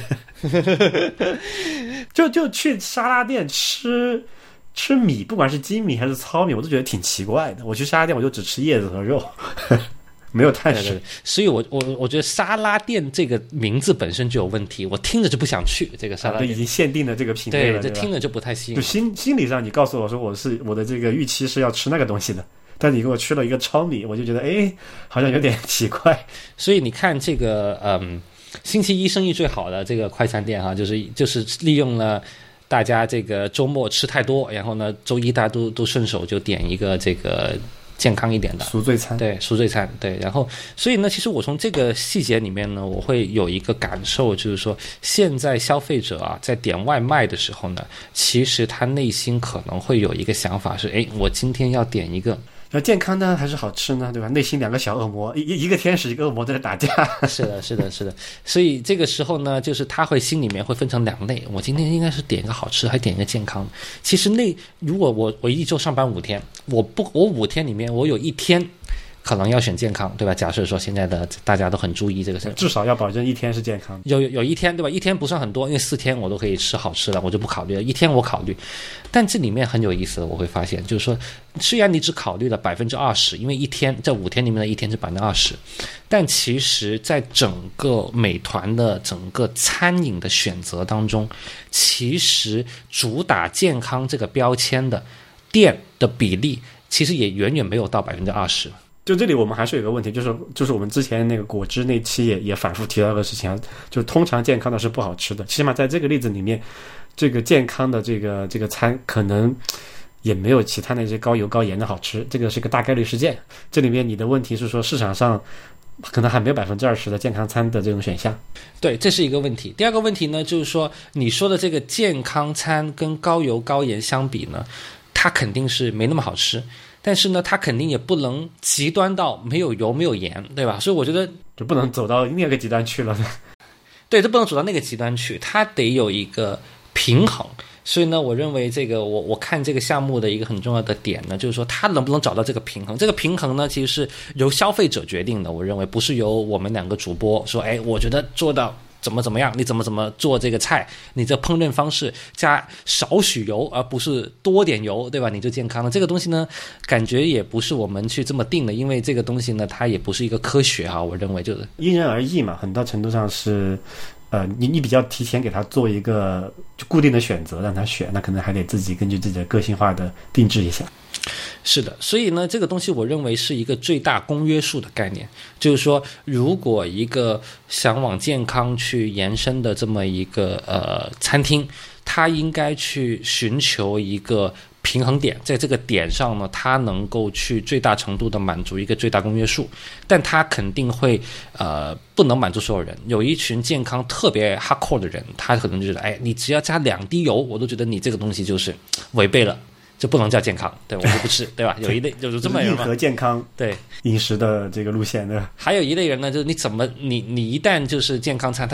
就就去沙拉店吃吃米，不管是精米还是糙米，我都觉得挺奇怪的。我去沙拉店我就只吃叶子和肉。没有碳水。 对对对，所以我我我觉得沙拉店这个名字本身就有问题，我听着就不想去这个沙拉店。 啊、已经限定的这个品类了， 对，这听着就不太吸引。 就心心理上，你告诉我说我是我的这个预期是要吃那个东西的，但你给我吃了一个糙米，我就觉得哎，好像有点奇怪。 所以你看这个嗯，星期一生意最好的这个快餐店哈，就是就是利用了大家这个周末吃太多，然后呢周一大家都都顺手就点一个这个健康一点的赎罪餐， 对，赎罪餐，对。然后所以呢，其实我从这个细节里面呢，我会有一个感受，就是说现在消费者啊在点外卖的时候呢，其实他内心可能会有一个想法是，哎，我今天要点一个要健康呢还是好吃呢，对吧？内心两个小恶魔，一一个天使一个恶魔在这打架。 是的是的是的，所以这个时候呢，就是他会心里面会分成两类，我今天应该是点一个好吃还点一个健康。其实那如果我我一周上班五天，我不我五天里面我有一天可能要选健康，对吧？假设说现在的大家都很注意这个事， 至少要保证一天是健康的。 有有一天，对吧？一天不算很多，因为四天我都可以吃好吃的，我就不考虑了。一天我考虑，但这里面很有意思的，我会发现，就是说，虽然你只考虑了百分之二十，因为一天这五天里面的一天是百分之二十，但其实在整个美团的整个餐饮的选择当中，其实主打健康这个标签的店的比例，其实也远远没有到百分之二十。 就这里我们还是有个问题，就是就是我们之前那个果汁那期也也反复提到的事情，就通常健康的是不好吃的，起码在这个例子里面，这个健康的这个这个餐可能也没有其他那些高油高盐的好吃，这个是个大概率事件。这里面你的问题是说市场上可能还没有百分之二十的健康餐的这种选项。 对，这是一个问题。第二个问题呢，就是说你说的这个健康餐跟高油高盐相比呢，它肯定是没那么好吃。但是呢，它肯定也不能极端到没有油没有盐，对吧？所以我觉得就不能走到另一个极端去了。 对，这不能走到那个极端去，它得有一个平衡。所以呢，我认为这个我我看这个项目的一个很重要的点呢，就是说它能不能找到这个平衡。这个平衡呢，其实是由消费者决定的。我认为不是由我们两个主播说，哎，我觉得做到怎么怎么样，你怎么怎么做这个菜，你这烹饪方式加少许油而不是多点油，对吧？你就健康了。这个东西呢，感觉也不是我们去这么定的，因为这个东西呢，它也不是一个科学哈。我认为就是因人而异嘛，很大程度上是，呃，你你比较提前给他做一个就固定的选择让他选，那可能还得自己根据自己的个性化的定制一下。 是的，所以呢，这个东西我认为是一个最大公约数的概念，就是说，如果一个想往健康去延伸的这么一个呃餐厅，它应该去寻求一个平衡点，在这个点上呢，它能够去最大程度的满足一个最大公约数，但它肯定会呃不能满足所有人。有一群健康特别 hardcore 的人，他可能就觉得，哎，你只要加两滴油，我都觉得你这个东西就是违背了。就不能叫健康，对，我就不吃，对吧？有一类就是这么硬核健康对饮食的这个路线，对吧？ 还有一类人呢，就是你怎么你你一旦就是健康餐，它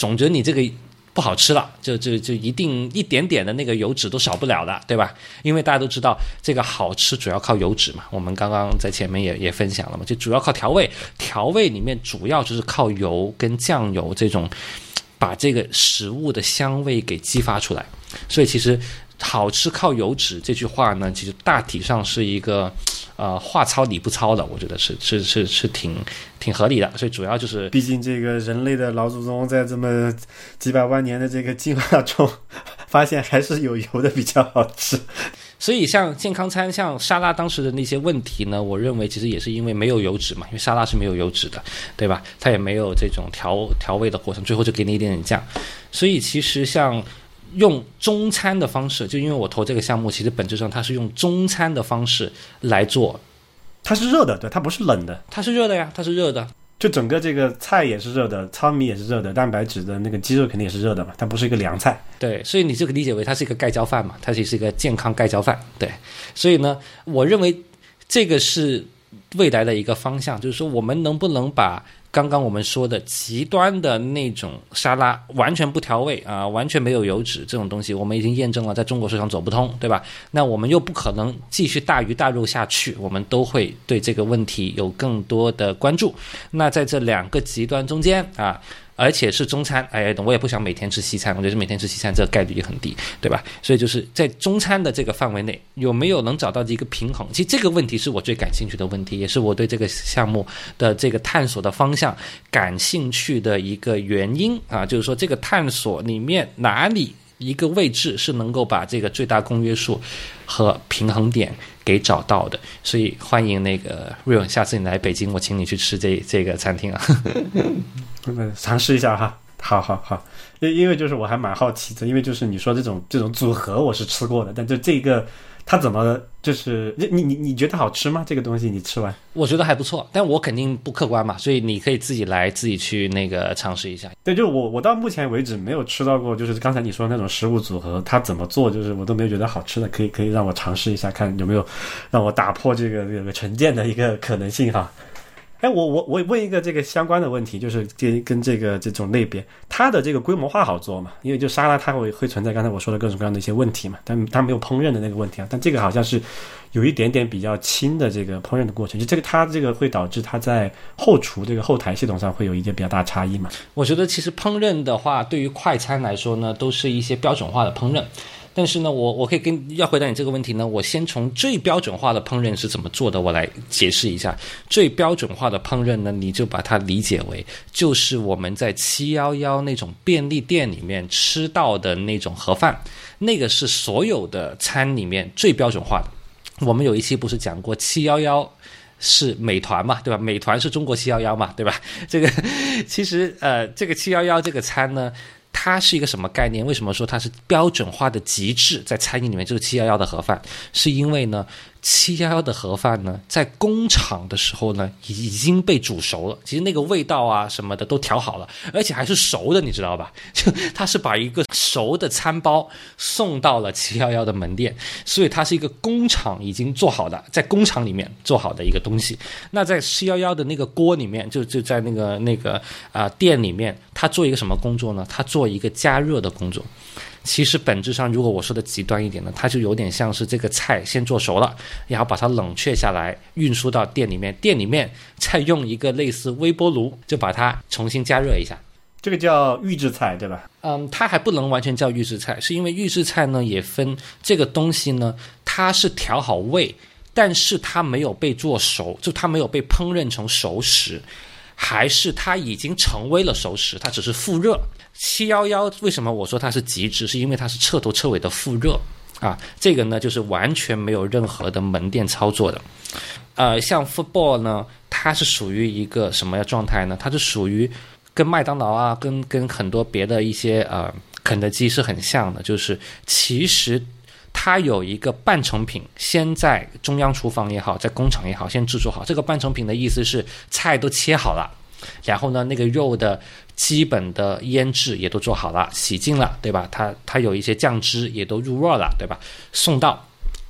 总觉得你这个不好吃了，就就就一定一点点的那个油脂都少不了的，对吧？因为大家都知道这个好吃主要靠油脂嘛，我们刚刚在前面也也分享了嘛，就主要靠调味，调味里面主要就是靠油跟酱油这种把这个食物的香味给激发出来。所以其实好吃靠油脂这句话呢，其实大体上是一个呃话糙理不糙的，我觉得是是是是挺挺合理的。所以主要就是毕竟这个人类的老祖宗在这么几百万年的这个进化中发现还是有油的比较好吃。 所以像健康餐像沙拉当时的那些问题呢，我认为其实也是因为没有油脂嘛，因为沙拉是没有油脂的，对吧？它也没有这种调调味的过程，最后就给你一点点酱。所以其实像用中餐的方式，就因为我投这个项目，其实本质上它是用中餐的方式来做。 它是热的，对，它不是冷的。 它是热的呀，它是热的。 就整个这个菜也是热的，糙米也是热的，蛋白质的那个鸡肉肯定也是热的嘛，它不是一个凉菜。 对，所以你就可以理解为它是一个盖浇饭嘛，它其实是一个健康盖浇饭。对，所以呢，我认为这个是未来的一个方向，就是说我们能不能把刚刚我们说的极端的那种沙拉完全不调味啊，完全没有油脂这种东西，我们已经验证了在中国市场走不通，对吧？那我们又不可能继续大鱼大肉下去，我们都会对这个问题有更多的关注。那在这两个极端中间啊，而且是中餐，哎，我也不想每天吃西餐，我觉得每天吃西餐这个概率也很低，对吧？所以就是在中餐的这个范围内，有没有能找到一个平衡？其实这个问题是我最感兴趣的问题，也是我对这个项目的这个探索的方向感兴趣的一个原因啊，就是说这个探索里面哪里一个位置是能够把这个最大公约数和平衡点给找到的。所以欢迎那个瑞文，下次你来北京，我请你去吃这这个餐厅啊。 尝试一下哈，好好好，因因为就是我还蛮好奇的，因为就是你说这种这种组合我是吃过的，但就这个它怎么就是你你你觉得好吃吗？这个东西你吃完？ 我觉得还不错，但我肯定不客观嘛，所以你可以自己来自己去那个尝试一下。 对，就是我我到目前为止没有吃到过，就是刚才你说的那种食物组合，它怎么做，就是我都没有觉得好吃的，可以可以让我尝试一下，看有没有让我打破这个这个成见的一个可能性哈。哎，我我我问一个这个相关的问题，就是跟跟这个这种类别，它的这个规模化好做嘛？因为就沙拉它会会存在刚才我说的各种各样的一些问题嘛，但它没有烹饪的那个问题啊。但这个好像是有一点点比较轻的这个烹饪的过程，就这个它这个会导致它在后厨这个后台系统上会有一些比较大差异嘛？ 我觉得其实烹饪的话，对于快餐来说呢，都是一些标准化的烹饪。但是呢，我我可以跟要回答你这个问题呢，我先从最标准化的烹饪是怎么做的，我来解释一下。最标准化的烹饪呢，你就把它理解为就是我们在七一一那种便利店里面吃到的那种盒饭，那个是所有的餐里面最标准化的。我们有一期不是讲过七一一是美团嘛，对吧？美团是中国七一一嘛，对吧？这个其实呃，这个七一一这个餐呢，它是一个什么概念？为什么说它是标准化的极致？在餐饮里面就是七一一的盒饭，是因为呢，七一一的盒饭呢，在工厂的时候呢，已经被煮熟了。其实那个味道啊什么的都调好了，而且还是熟的，你知道吧？就它是把一个熟的餐包送到了七一一的门店，所以它是一个工厂已经做好的，在工厂里面做好的一个东西。那在七一一的那个锅里面，就就在那个那个啊、呃、店里面，它做一个什么工作呢？它做一个加热的工作。其实本质上，如果我说的极端一点呢，它就有点像是这个菜先做熟了，然后把它冷却下来，运输到店里面，店里面再用一个类似微波炉，就把它重新加热一下。 这个叫预制菜，对吧？ 嗯，它还不能完全叫预制菜，是因为预制菜呢也分这个东西呢，它是调好味，但是它没有被做熟，就它没有被烹饪成熟食。还是它已经成为了熟食，它只是复热。七一一为什么我说它是极致，是因为它是彻头彻尾的复热啊，这个呢就是完全没有任何的门店操作的。呃，像 Football 呢，它是属于一个什么样状态呢？它是属于跟麦当劳啊，跟跟很多别的一些呃肯德基是很像的，就是其实它有一个半成品，先在中央厨房也好，在工厂也好，先制作好。这个半成品的意思是菜都切好了，然后呢，那个肉的基本的腌制也都做好了，洗净了，对吧？它它有一些酱汁也都入味了，对吧？送到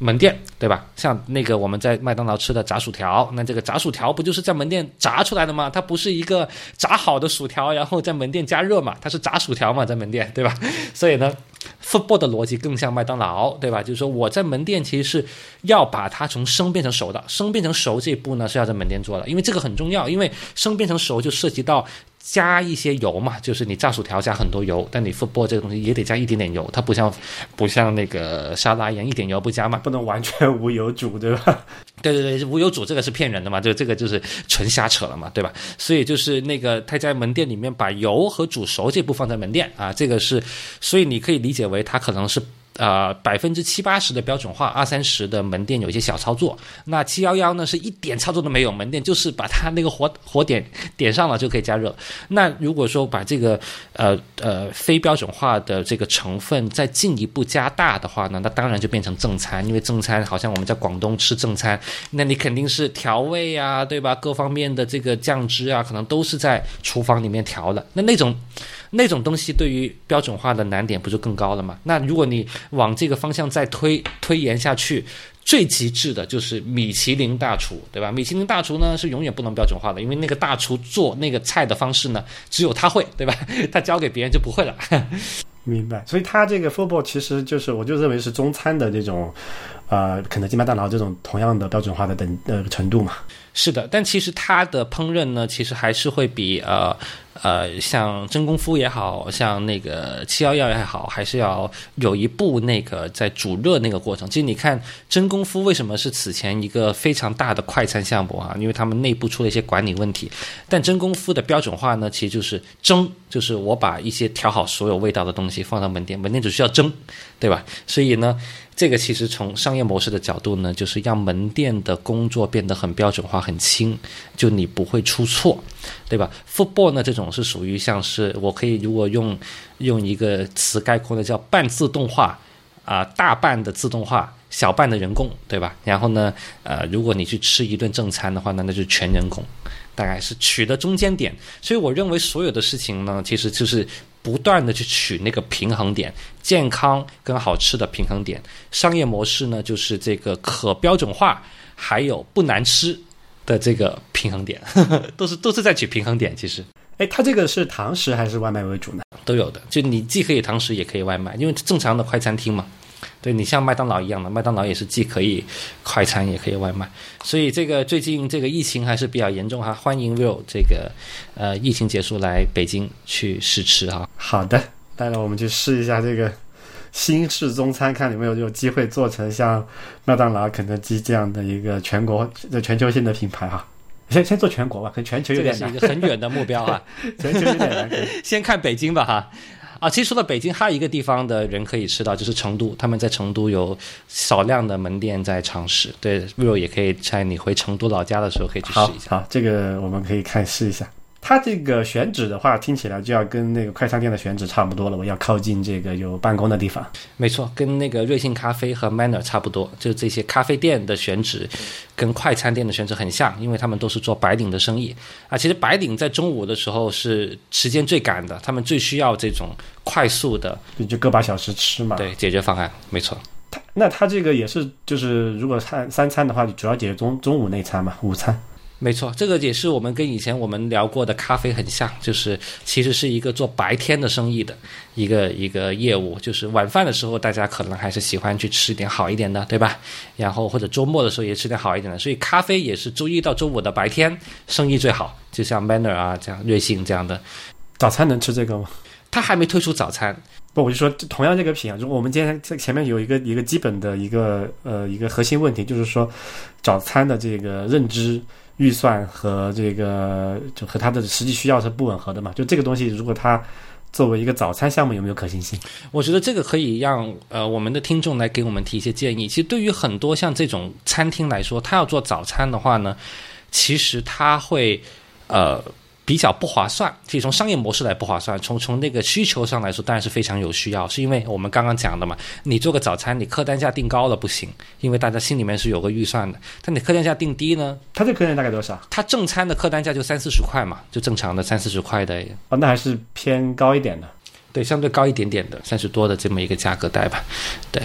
门店，对吧？像那个我们在麦当劳吃的炸薯条，那这个炸薯条不就是在门店炸出来的吗？它不是一个炸好的薯条，然后在门店加热嘛，它是炸薯条嘛，在门店，对吧？所以呢 football 的逻辑更像麦当劳，对吧？就是说我在门店其实是要把它从生变成熟的，生变成熟这一步呢是要在门店做的，因为这个很重要，因为生变成熟就涉及到加一些油嘛，就是你炸薯条加很多油，但你 football 这个东西也得加一点点油，它不像不像那个沙拉一样一点油不加嘛， 不能完全无油煮，对吧？ 对对对，无油煮这个是骗人的嘛，就这个就是纯瞎扯了嘛，对吧？所以就是那个他在门店里面把油和煮熟这部放在门店啊，这个是，所以你可以理解为它可能是。呃，百分之七八十的标准化，二三十的门店有一些小操作。那七一一呢是一点操作都没有，门店就是把它那个火火点点上了就可以加热。那如果说把这个呃呃非标准化的这个成分再进一步加大的话呢，那当然就变成正餐，因为正餐好像我们在广东吃正餐，那你肯定是调味啊，对吧？各方面的这个酱汁啊，可能都是在厨房里面调的。那那种。那种东西对于标准化的难点不就更高了吗？那如果你往这个方向再推推延下去，最极致的就是米其林大厨，对吧？米其林大厨呢是永远不能标准化的，因为那个大厨做那个菜的方式呢，只有他会，对吧？他交给别人就不会了。 明白。所以他这个 football 其实就是我就认为是中餐的这种呃肯德基麦当劳这种同样的标准化的等呃程度嘛。 是的，但其实它的烹饪呢，其实还是会比呃呃像真功夫也好像那个七一一也好，还是要有一步那个在煮热那个过程。其实你看真功夫为什么是此前一个非常大的快餐项目啊？因为他们内部出了一些管理问题。但真功夫的标准化呢，其实就是蒸，就是我把一些调好所有味道的东西放到门店，门店只需要蒸，对吧？所以呢。这个其实从商业模式的角度呢，就是让门店的工作变得很标准化、很轻，就你不会出错，对吧 ？Football 呢，这种是属于像是我可以如果用用一个词概括的叫半自动化啊、呃，大半的自动化，小半的人工，对吧？然后呢，呃，如果你去吃一顿正餐的话呢，那就是全人工，大概是取的中间点。所以我认为所有的事情呢，其实就是不断的去取那个平衡点，健康跟好吃的平衡点。商业模式呢，就是这个可标准化还有不难吃的这个平衡点，呵呵都是都是在取平衡点。其实， 哎，它这个是堂食还是外卖为主呢？ 都有的，就你既可以堂食也可以外卖，因为正常的快餐厅嘛。对，你像麦当劳一样的，麦当劳也是既可以快餐也可以外卖，所以这个最近这个疫情还是比较严重哈，欢迎 Will 这个呃疫情结束来北京去试吃哈。 好的，来了我们去试一下这个新式中餐，看有没有有机会做成像麦当劳、肯德基这样的一个全国全球性的品牌哈。先先做全国吧，可能全球有点难， 这个是一个很远的目标啊， 全球有点难， 先看北京吧哈。啊，其实除了北京，还有一个地方的人可以吃到，就是成都。他们在成都有少量的门店在尝试。对 ，Will 也可以在你回成都老家的时候可以去试一下。 好，好，这个我们可以看试一下。它这个选址的话，听起来就要跟那个快餐店的选址差不多了。我要靠近这个有办公的地方。 没错，跟那个瑞幸咖啡和 Manner 差不多，就这些咖啡店的选址跟快餐店的选址很像，因为他们都是做白领的生意啊。其实白领在中午的时候是时间最赶的，他们最需要这种快速的， 就个把小时吃嘛。 对，解决方案，没错。 那它这个也是，就是如果餐三餐的话，主要解决中中午那餐嘛，午餐。 没错，这个也是我们跟以前我们聊过的咖啡很像，就是其实是一个做白天的生意的一个一个业务，就是晚饭的时候大家可能还是喜欢去吃点好一点的，对吧？然后或者周末的时候也吃点好一点的，所以咖啡也是周一到周五的白天生意最好，就像 Manner 啊这样、瑞幸这样的。 早餐能吃这个吗？ 他还没推出早餐。 不，我就说同样这个品啊，如果我们今天在前面有一个一个基本的一个呃一个核心问题，就是说早餐的这个认知预算和这个就和它的实际需要是不吻合的嘛，就这个东西如果它作为一个早餐项目有没有可行性？ 我觉得这个可以让呃我们的听众来给我们提一些建议。其实对于很多像这种餐厅来说，他要做早餐的话呢，其实他会呃比较不划算，其实从商业模式来不划算，从从那个需求上来说当然是非常有需要，是因为我们刚刚讲的嘛，你做个早餐你客单价定高了不行，因为大家心里面是有个预算的，但你客单价定低呢， 它这客单价大概多少？ 它正餐的客单价就三四十块嘛，就正常的三四十块的。 哦，那还是偏高一点的。 对，相对高一点点的三十多的这么一个价格带吧。对，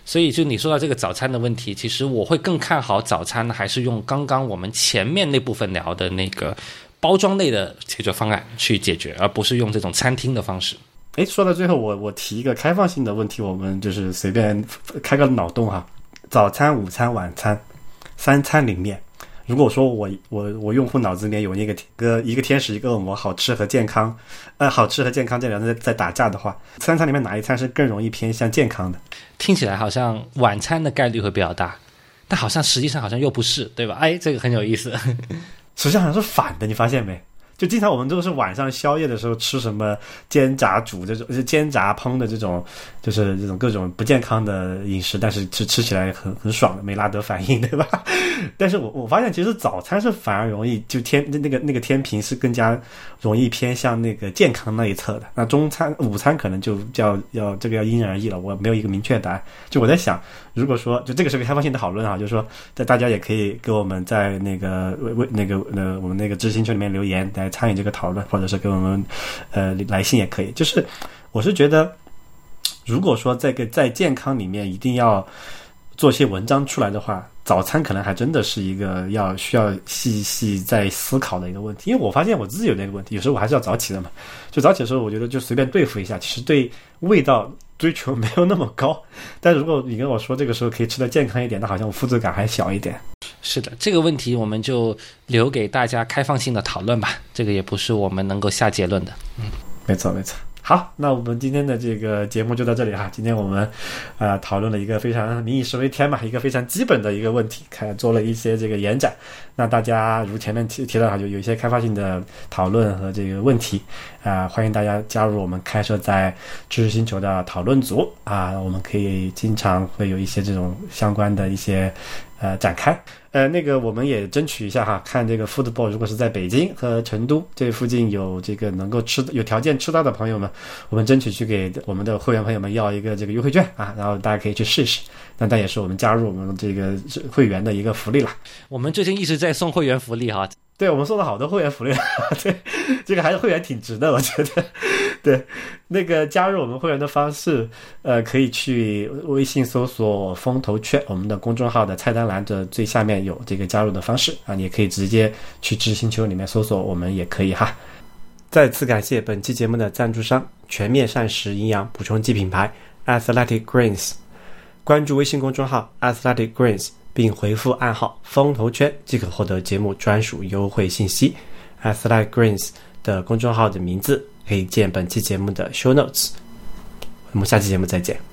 所以就你说到这个早餐的问题，其实我会更看好早餐呢，还是用刚刚我们前面那部分聊的那个包装类的解决方案去解决，而不是用这种餐厅的方式。 诶，说到最后，我我提一个开放性的问题，我们就是随便开个脑洞哈。早餐、午餐、晚餐三餐里面，如果说我我我用户脑子里面有一个个一个天使一个恶魔，好吃和健康，呃，好吃和健康这两个在在打架的话，三餐里面哪一餐是更容易偏向健康的？ 听起来好像晚餐的概率会比较大，但好像实际上好像又不是，对吧？哎，这个很有意思。 实际上好像是反的，你发现没？就经常我们都是晚上宵夜的时候吃什么煎炸煮这种煎炸烹的这种，就是这种各种不健康的饮食，但是吃吃起来很很爽的，没拉得反应，对吧？但是我我发现其实早餐是反而容易就天那个那个天平是更加容易偏向那个健康那一侧的。那中餐午餐可能就要要这个要因人而异了，我没有一个明确答案。就我在想，如果说就这个是个开放性的讨论啊，就是说在大家也可以给我们在那个为那个呃我们那个知识星球里面留言来参与这个讨论，或者是给我们呃来信也可以。就是我是觉得，如果说在个在健康里面一定要做些文章出来的话，早餐可能还真的是一个要需要细细再思考的一个问题。因为我发现我自己有那个问题，有时候我还是要早起的嘛。就早起的时候，我觉得就随便对付一下，其实对味道追求没有那么高。但如果你跟我说这个时候可以吃得健康一点，那好像我负罪感还小一点。 是的，这个问题我们就留给大家开放性的讨论吧，这个也不是我们能够下结论的。嗯， 没错没错。好，那我们今天的这个节目就到这里哈。今天我们呃讨论了一个非常民以食为天嘛，一个非常基本的一个问题，看做了一些这个延展。那大家如前面提提到哈，就有一些开发性的讨论和这个问题啊、呃，欢迎大家加入我们开设在知识星球的讨论组啊、呃，我们可以经常会有一些这种相关的一些呃展开。呃，那个我们也争取一下哈，看这个 football 如果是在北京和成都这附近有这个能够吃有条件吃到的朋友们，我们争取去给我们的会员朋友们要一个这个优惠券啊，然后大家可以去试试。那但也是我们加入我们这个会员的一个福利啦。 我们最近一直在送会员福利哈。 对，我们送了好多会员福利，对，这个还是会员挺值的，我觉得。对，那个加入我们会员的方式，呃，可以去微信搜索风投圈，我们的公众号的菜单栏的最下面有这个加入的方式啊，你也可以直接去知识星球里面搜索我们也可以哈。再次感谢本期节目的赞助商全面膳食营养补充剂品牌 Athletic Greens， 关注微信公众号 Athletic Greens并回复暗号风投圈即可获得节目专属优惠信息。 Athletic Greens 的公众号的名字可以见本期节目的 show notes。我们下期节目再见。